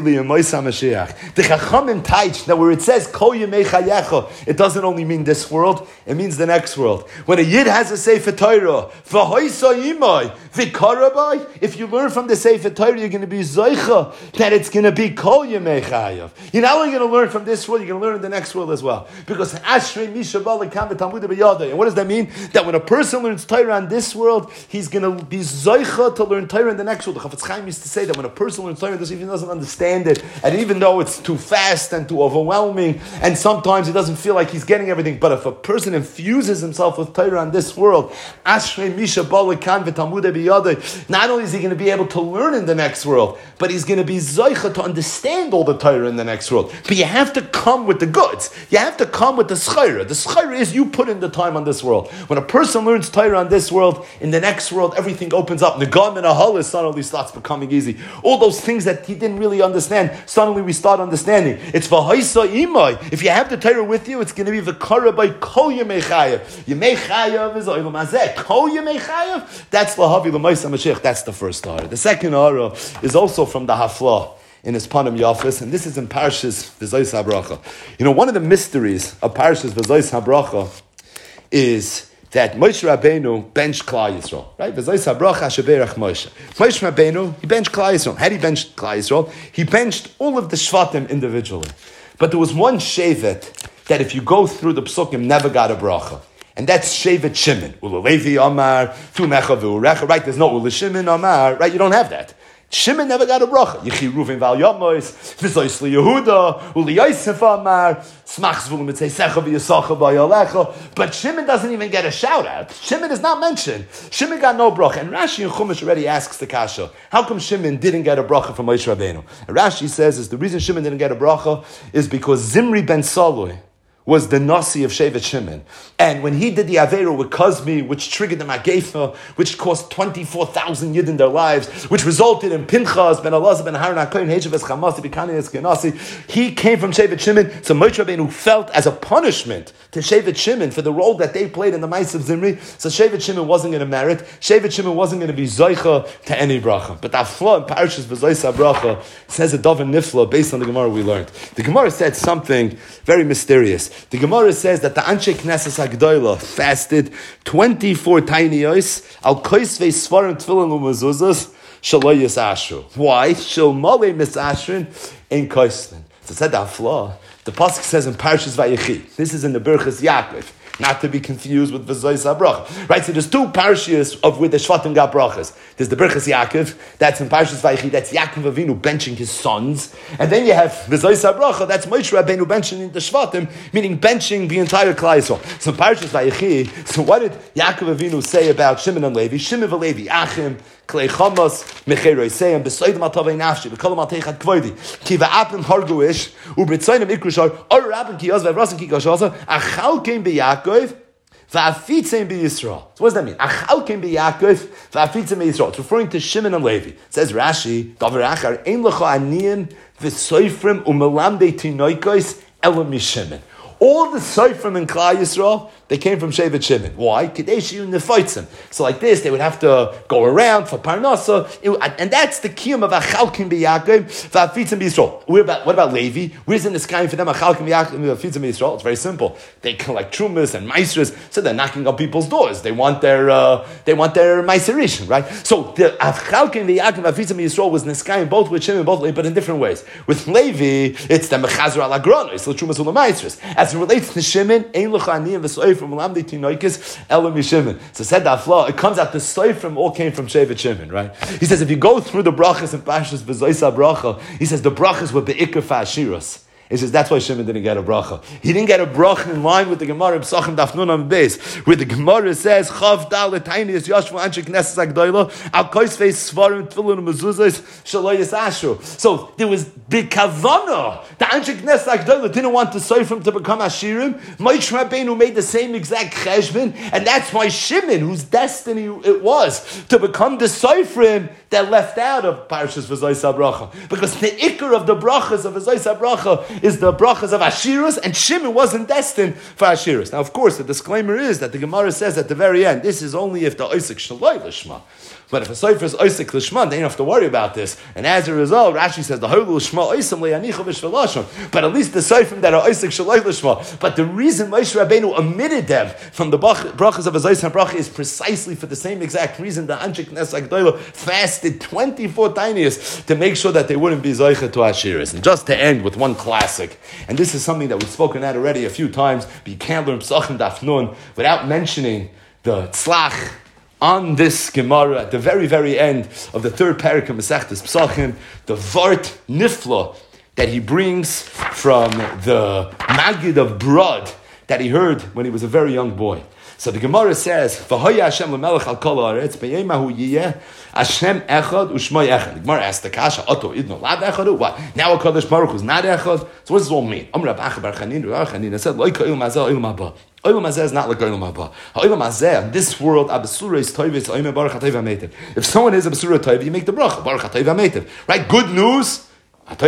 Chachamim teach that where it says Kol Yemei Chayecha, it doesn't only mean this world, it means the next world. When a Yid has a Sefer Torah, if you learn from the Sefer Torah, you're going to be Zoicha, that it's going to be Kol Yemei Chayev. You're not only going to learn from this world, you're going to learn in the next world as well. Because Ashrei Misha Ba Lekam v'Talmud B'Yadai. And what does that mean? That when a person learns Torah in this world, he's going to be Zoicha to learn Torah in the next world. The Chafetz Chaim used to say that when a person learns Torah, even doesn't understand it, and even though it's too fast and too overwhelming, and sometimes he doesn't feel like he's getting everything, but if a person infuses himself with Torah in this world, Ashrei Misha Ba Lekam v'Talmud B'Yadai, not only is he going to be able to learn in the next world, but he's going to be Zoicha to understand all the Torah in the next world. But you have to come with the goods. You have to come with the schayra. The schayra is you put in the time on this world. When a person learns Torah on this world, in the next world, everything opens up. Negam and Ahalis suddenly starts becoming easy. All those things that he didn't really understand, suddenly we start understanding. It's v'haisa imai. If you have the Torah with you, it's going to be v'kara by kol yemei chayev. Yemei chayev is oilam hazeh. Kol yemei chayev, that's lahavi l'maisa mashiach. That's the first hara. The second hara is also from the Haflah in his Panim Yafis, and this is in Parshas V'Zos HaBracha. You know, one of the mysteries of Parshas V'Zos HaBracha is that Moshe Rabbeinu benched Klal Yisrael, right? V'Zos HaBracha Sheberach Moshe. Moshe Rabbeinu, he benched Klal Yisrael. How did he bench Klal Yisrael? He benched all of the Shvatim individually. But there was one Shevet that if you go through the Psukim never got a bracha. And that's Shevet Shimon. Ula Levi Amar, Tumecha V'Urecha, right? There's no Ula Shimon Amar, right? You don't have that. Shimon never got a bracha. Yechi Ruvin Val Yamois, V'Zos Yehuda, Uli Yosef Amar, Smachs V'Ulim Mitzeisecha V'Yisacha V'Yalecha. But Shimon doesn't even get a shout out. Shimon is not mentioned. Shimon got no bracha. And Rashi in Chumash already asks the kasha, how come Shimon didn't get a bracha from Moshe Rabbeinu? And Rashi says is the reason Shimon didn't get a bracha is because Zimri ben Salui was the Nasi of Shevet Shimon. And when he did the Aveiro with Kozmi, which triggered the Magefa, which cost 24,000 Yid in their lives, which resulted in Pinchas, Ben Elazar, Ben Haran, HaKoyin, Heishav, Chamasi, Bikani, Eskenasi, he came from Shevet Shimon. So Moshe Rabbeinu felt as a punishment to Shevet Shimon for the role that they played in the Ma'aseh of Zimri. So Shevet Shimon wasn't going to merit. Shevet Shimon wasn't going to be Zoicha to any bracha. But that flaw in Parashas V'Zos HaBracha says a Daven Nifla based on the Gemara we learned. The Gemara said something very mysterious. The Gemara says that the Anshe Knesses HaGdoila fasted 24 tainiyos al koisvei svarim tefillin u'mezuzas shelo yisashru. Why? Shel malei misashrin in koisvin. So it said that flaw. The pasuk says in Parshas Vayechi. This is in the Birchas Yaakov. Not to be confused with V'zois HaBracha. Right, so there's two parashas of where the Shvatim got brachas. There's the Birchas Yaakov, that's in Parshas Vayechi, that's Yaakov Avinu benching his sons. And then you have V'zois HaBracha, that's Moshe Rabbeinu benching the Shvatim, meaning benching the entire Klal Yisrael. So in Parshas Vayechi, so what did Yaakov Avinu say about Shimon and Levi? Shimon and Levi, Achim, Klei Chamas, Mecheroi Seyam, Besoidim Atavei Nafshi, Bekolam Ateichad Kvoidi, Ki Va'apim Harguish, Ubritzoinim Ikrushar, Or Rabin Ki Yaz, Vavrasim Ki Gashaza, Achal came be Yaakov, Va'afitzim be Yisrael. So what does that mean? Achal came be Yaakov, Va'afitzim be Yisrael. It's referring to Shimon and Levi. It says Rashi, Davar Achar, Ein Lecha Aniyim, V'soifrim, Umelamdei Tinoikos, Elam Mishimon. All the Soifrim in Klal Yisrael, they came from Shevet Shimon. Why? So like this, they would have to go around for Parnasa, and that's the kiyum of Achalkim b'Yaakov v'Afitzim b'Yisrael. What about Levi? Where's in the sky for them Achalkim b'Yaakov v'Afitzim b'Yisrael? It's very simple. They collect trumas and maestras, so they're knocking on people's doors. They want their maestarish, right? So the Achalkim b'Yaakov v'Afitzim b'Yisrael was in the sky in both with Shimon, both but in different ways. With Levi, it's the Mechazer al Agronos, the trumas and the maestras. As it relates to Shimon, Ein L'cha Aniyim v'Soif from Lamdi Tinoikis Elam Yishimon. So said that flaw. It comes out the Soifrim all came from Shevet Shimon, right? He says if you go through the brachas and pashas v'zois bracha, he says the brachas were beikar fa'ashiros. He says that's why Shimon didn't get a bracha. He didn't get a bracha in line with the Gemara Psachim Daf Nun on base, where the Gemara says Chav Dal Tinius Yashvu Anshe Knesses Agdoila Al Koisvei Svarim Tefillin Mezuzos Shaloi Yisashu. So there was big kavana. The Anshe Knesses Agdoila didn't want the Soifrim to become Ashirim. Moshe Rabbeinu made the same exact cheshbon, and that's why Shimon, whose destiny it was to become the Soifrim, that left out of Parshas V'zois HaBracha, because the ikar of the brachas of V'zois HaBracha is the brachas of Ashiras, and Shimon wasn't destined for Ashiras. Now, of course, the disclaimer is that the Gemara says at the very end, this is only if the Oisik Shaloi Lishma. But if a Sofer is Oisik Lishma, they don't have to worry about this. And as a result, Rashi says, the Holul Shma Oisam Le'anicha V'Shvelashim. But at least the Sofer that are Oisik Shaloi Lishma. But the reason Moshe Rabbeinu omitted them from the brachas of V'zois HaBracha is precisely for the same exact reason the Anshe Knesses Agdoila fasted 24 tiniest to make sure that they wouldn't be Zoicha to Ashiras. And just to end with one classic, and this is something that we've spoken at already a few times, but you can't learn Psachim Daf Nun without mentioning the tzlach on this Gemara at the very, very end of the third parak of Masechtas Psachim, the Vart Nifla that he brings from the Magid of Brod that he heard when he was a very young boy. So the Gemara says, "V'hoya Hashem lemelech al kol haaretz b'yemahu yiyeh Hashem echad u'shmoi echad." The Gemara asked the kasha, "Oto idno lad echadu? What? Now a Kadosh Baruch Hu is not echad? So what does it all mean?" Amar Rav Acha bar Chanina said, "Lo ka'il mazeh oil maba." Oil mazeh is not like oil maba. Oil mazeh, this world, abesura is toivis oime baruch hatayv hametiv. If someone is a besura toiv, you make the bracha baruch hatayv hametiv. Right? Good news. What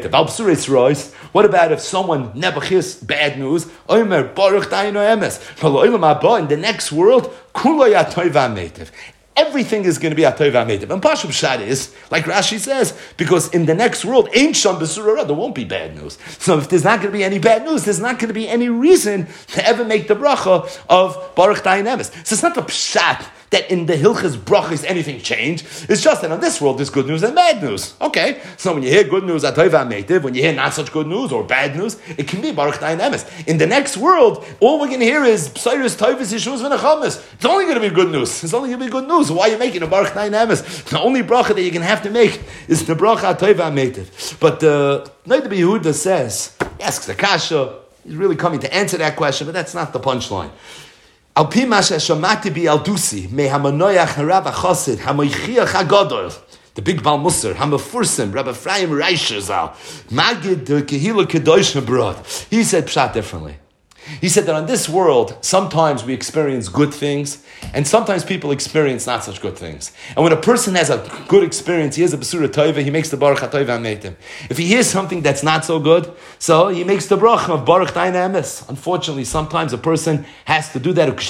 about if someone nebachis bad news? Omer baruch dayino emes. In the next world, kulay atoy v'ametiv. Everything is going to be atoy v'ametiv. And Pashut Pshat is, like Rashi says, because in the next world, ain't sham b'surah, there won't be bad news. So if there's not going to be any bad news, there's not going to be any reason to ever make the bracha of baruch dayino emes. So it's not the Pshat that in the Hilchas Brachas anything changed. It's just that on this world there's good news and bad news. Okay, so when you hear good news, Atoy v'ametiv, when you hear not such good news or bad news, it can be Baruch Dayan Emes. In the next world, all we're going to hear is Psairis, Toivus, Yeshus, V'nechamis. It's only going to be good news. It's only going to be good news. Why are you making a Baruch Dayan Emes? The only bracha that you're going to have to make is the bracha Atoy v'ametiv. But Noda B'Yehuda says, he asks the kasha, he's really coming to answer that question, but that's not the punchline. Al pi ma sheshamati bi aldusi me hamanoyach Rav Chosid hamoichiach hagadol, the big Baal Musar hamafursim Rabbi Ephraim Reisher Zal Magid the Kehila Kedosh Brod. He said pshat differently. He said that on this world, sometimes we experience good things, and sometimes people experience not such good things. And when a person has a good experience, he has a Besura Toiva, he makes the Baruch HaToiva HaMeitim. If he hears something that's not so good, so he makes the Baruch of Baruch Dayan Emes. Unfortunately, sometimes a person has to do that, and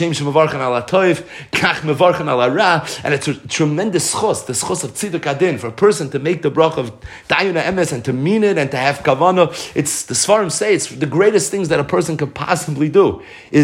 it's a tremendous schos, the schos of Tziduk Adin, for a person to make the Baruch of Dayan Emes and to mean it and to have kavanah. It's, the Svarim say, it's the greatest things that a person could possibly do is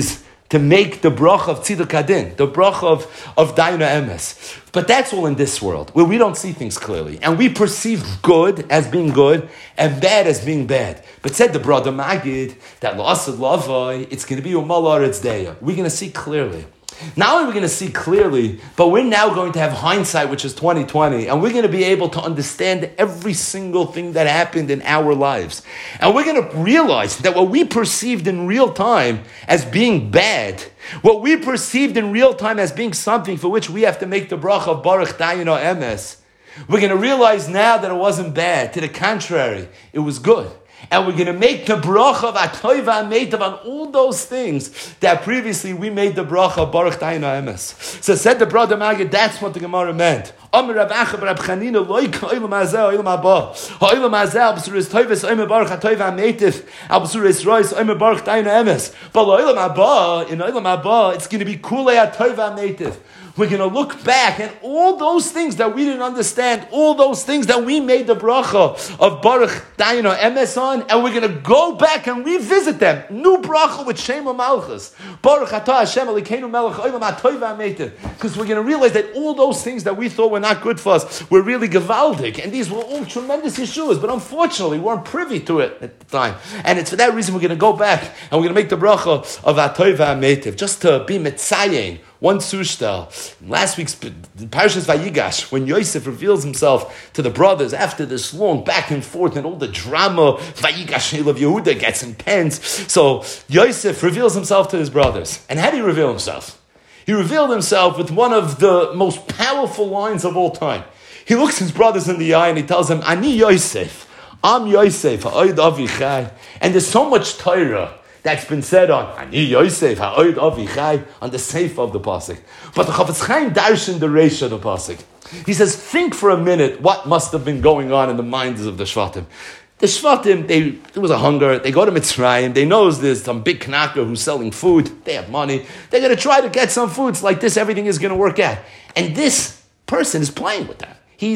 to make the bracha of tziduk hadin, the bracha of daina emes. But that's all in this world, where we don't see things clearly. And we perceive good as being good and bad as being bad. But said the brother Magid, that la'asad lavai, it's going to be umal aretz deya. We're going to see clearly. Not only are we going to see clearly, but we're now going to have hindsight, which is 2020, and we're going to be able to understand every single thing that happened in our lives. And we're going to realize that what we perceived in real time as being bad, what we perceived in real time as being something for which we have to make the bracha of Baruch Dayino Emes, we're going to realize now that it wasn't bad. To the contrary, it was good. And we're going to make the bracha of Atoiva Meitav on all those things that previously we made the bracha of Baruch Dayino Emes. So said the brother Magid, that's what the Gemara meant. Amar Rav Acha Rav Chanina loik ha'olam hazeh ha'olam haba. Ha'olam hazeh al b'suris toivus omer Baruch Atoiva Meitav al b'suris rois omer Baruch Dayino Emes. But ha'olam haba, in ha'olam haba, it's going to be kulei Atoiva Meitav. We're going to look back and all those things that we didn't understand, all those things that we made the bracha of Baruch Dayino Emes on, and we're going to go back and revisit them. New bracha with Shema Malchus. Baruch Atah Hashem Elokeinu Melech Olam HaToiv HaMeitiv. Because we're going to realize that all those things that we thought were not good for us were really gewaldig. And these were all tremendous Yeshuas, but unfortunately we weren't privy to it at the time. And it's for that reason we're going to go back and we're going to make the bracha of HaToiv HaMeitiv. Just to be Metzayin. One sushtel. Last week's Parashas Vayigash, when Yosef reveals himself to the brothers after this long back and forth and all the drama, Vayigash of Yehuda gets intense. So Yosef reveals himself to his brothers. And how did he reveal himself? He revealed himself with one of the most powerful lines of all time. He looks his brothers in the eye and he tells them, Ani Yosef, I'm Yosef, ha'oid avichai. And there's so much Torah that's been said on Ani Yosef Ha'oid Avichai on the Seif of the pasuk. But the Chafetz Chaim darshan the Reish of the pasuk. He says, think for a minute what must have been going on in the minds of the Shvatim. The Shvatim, there was a hunger. They go to Mitzrayim. They know there's some big knacker who's selling food. They have money. They're going to try to get some food. It's like this, everything is going to work out. And this person is playing with that. He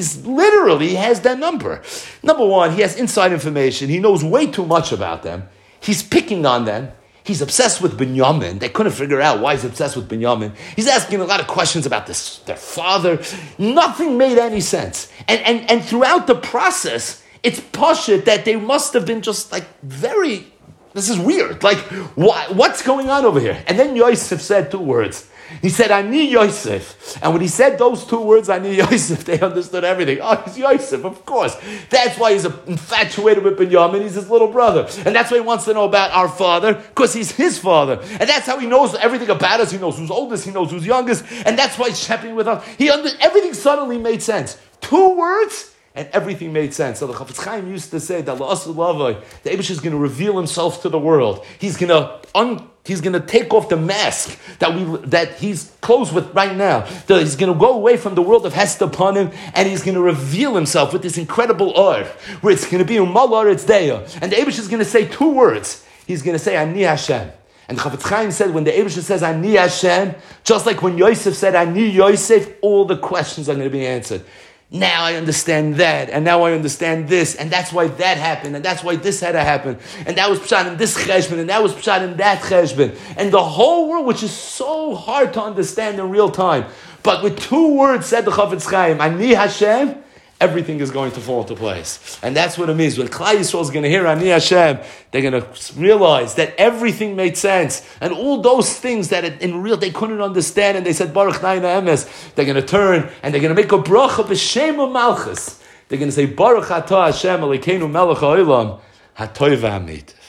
has that number. Number one, he has inside information. He knows way too much about them. He's picking on them. He's obsessed with Binyamin. They couldn't figure out why he's obsessed with Binyamin. He's asking a lot of questions about their father. Nothing made any sense. And throughout the process, it's pashut that they must have been just like this is weird. Like, what's going on over here? And then Yosef said two words. He said, Ani Yosef. And when he said those two words, Ani Yosef, they understood everything. Oh, he's Yosef, of course. That's why he's infatuated with Binyamin. He's his little brother. And that's why he wants to know about our father, because he's his father. And that's how he knows everything about us. He knows who's oldest, he knows who's youngest. And that's why he's shepherding with us. Everything suddenly made sense. Two words, and everything made sense. So the Chafetz Chaim used to say that La'asad Lavai, the Eibush is going to reveal himself to the world. He's going to take off the mask that he's closed with right now. He's going to go away from the world of Hester upon him, and he's going to reveal himself with this incredible art, where it's going to be Umal Aretz Deya. And the Eibush is going to say two words. He's going to say Ani Hashem. And Chafetz Chaim said, when the Eibush says Ani Hashem, just like when Yosef said Ani Yosef, all the questions are going to be answered. Now I understand that, and now I understand this, and that's why that happened, and that's why this had to happen, and that was pshat in this cheshbon, and that was pshat in that cheshbon, and the whole world, which is so hard to understand in real time, but with two words said the Chafetz Chaim, Ani Hashem, everything is going to fall into place. And that's what it means. When Klal Yisrael is going to hear Ani Hashem, they're going to realize that everything made sense. And all those things that in real they couldn't understand, and they said, Baruch Dayino Emes, they're going to turn, and they're going to make a bracha b'Shem Malchus. They're going to say, Baruch Atah Hashem Elokeinu Melech HaOlam HaToiv HaMeitiv.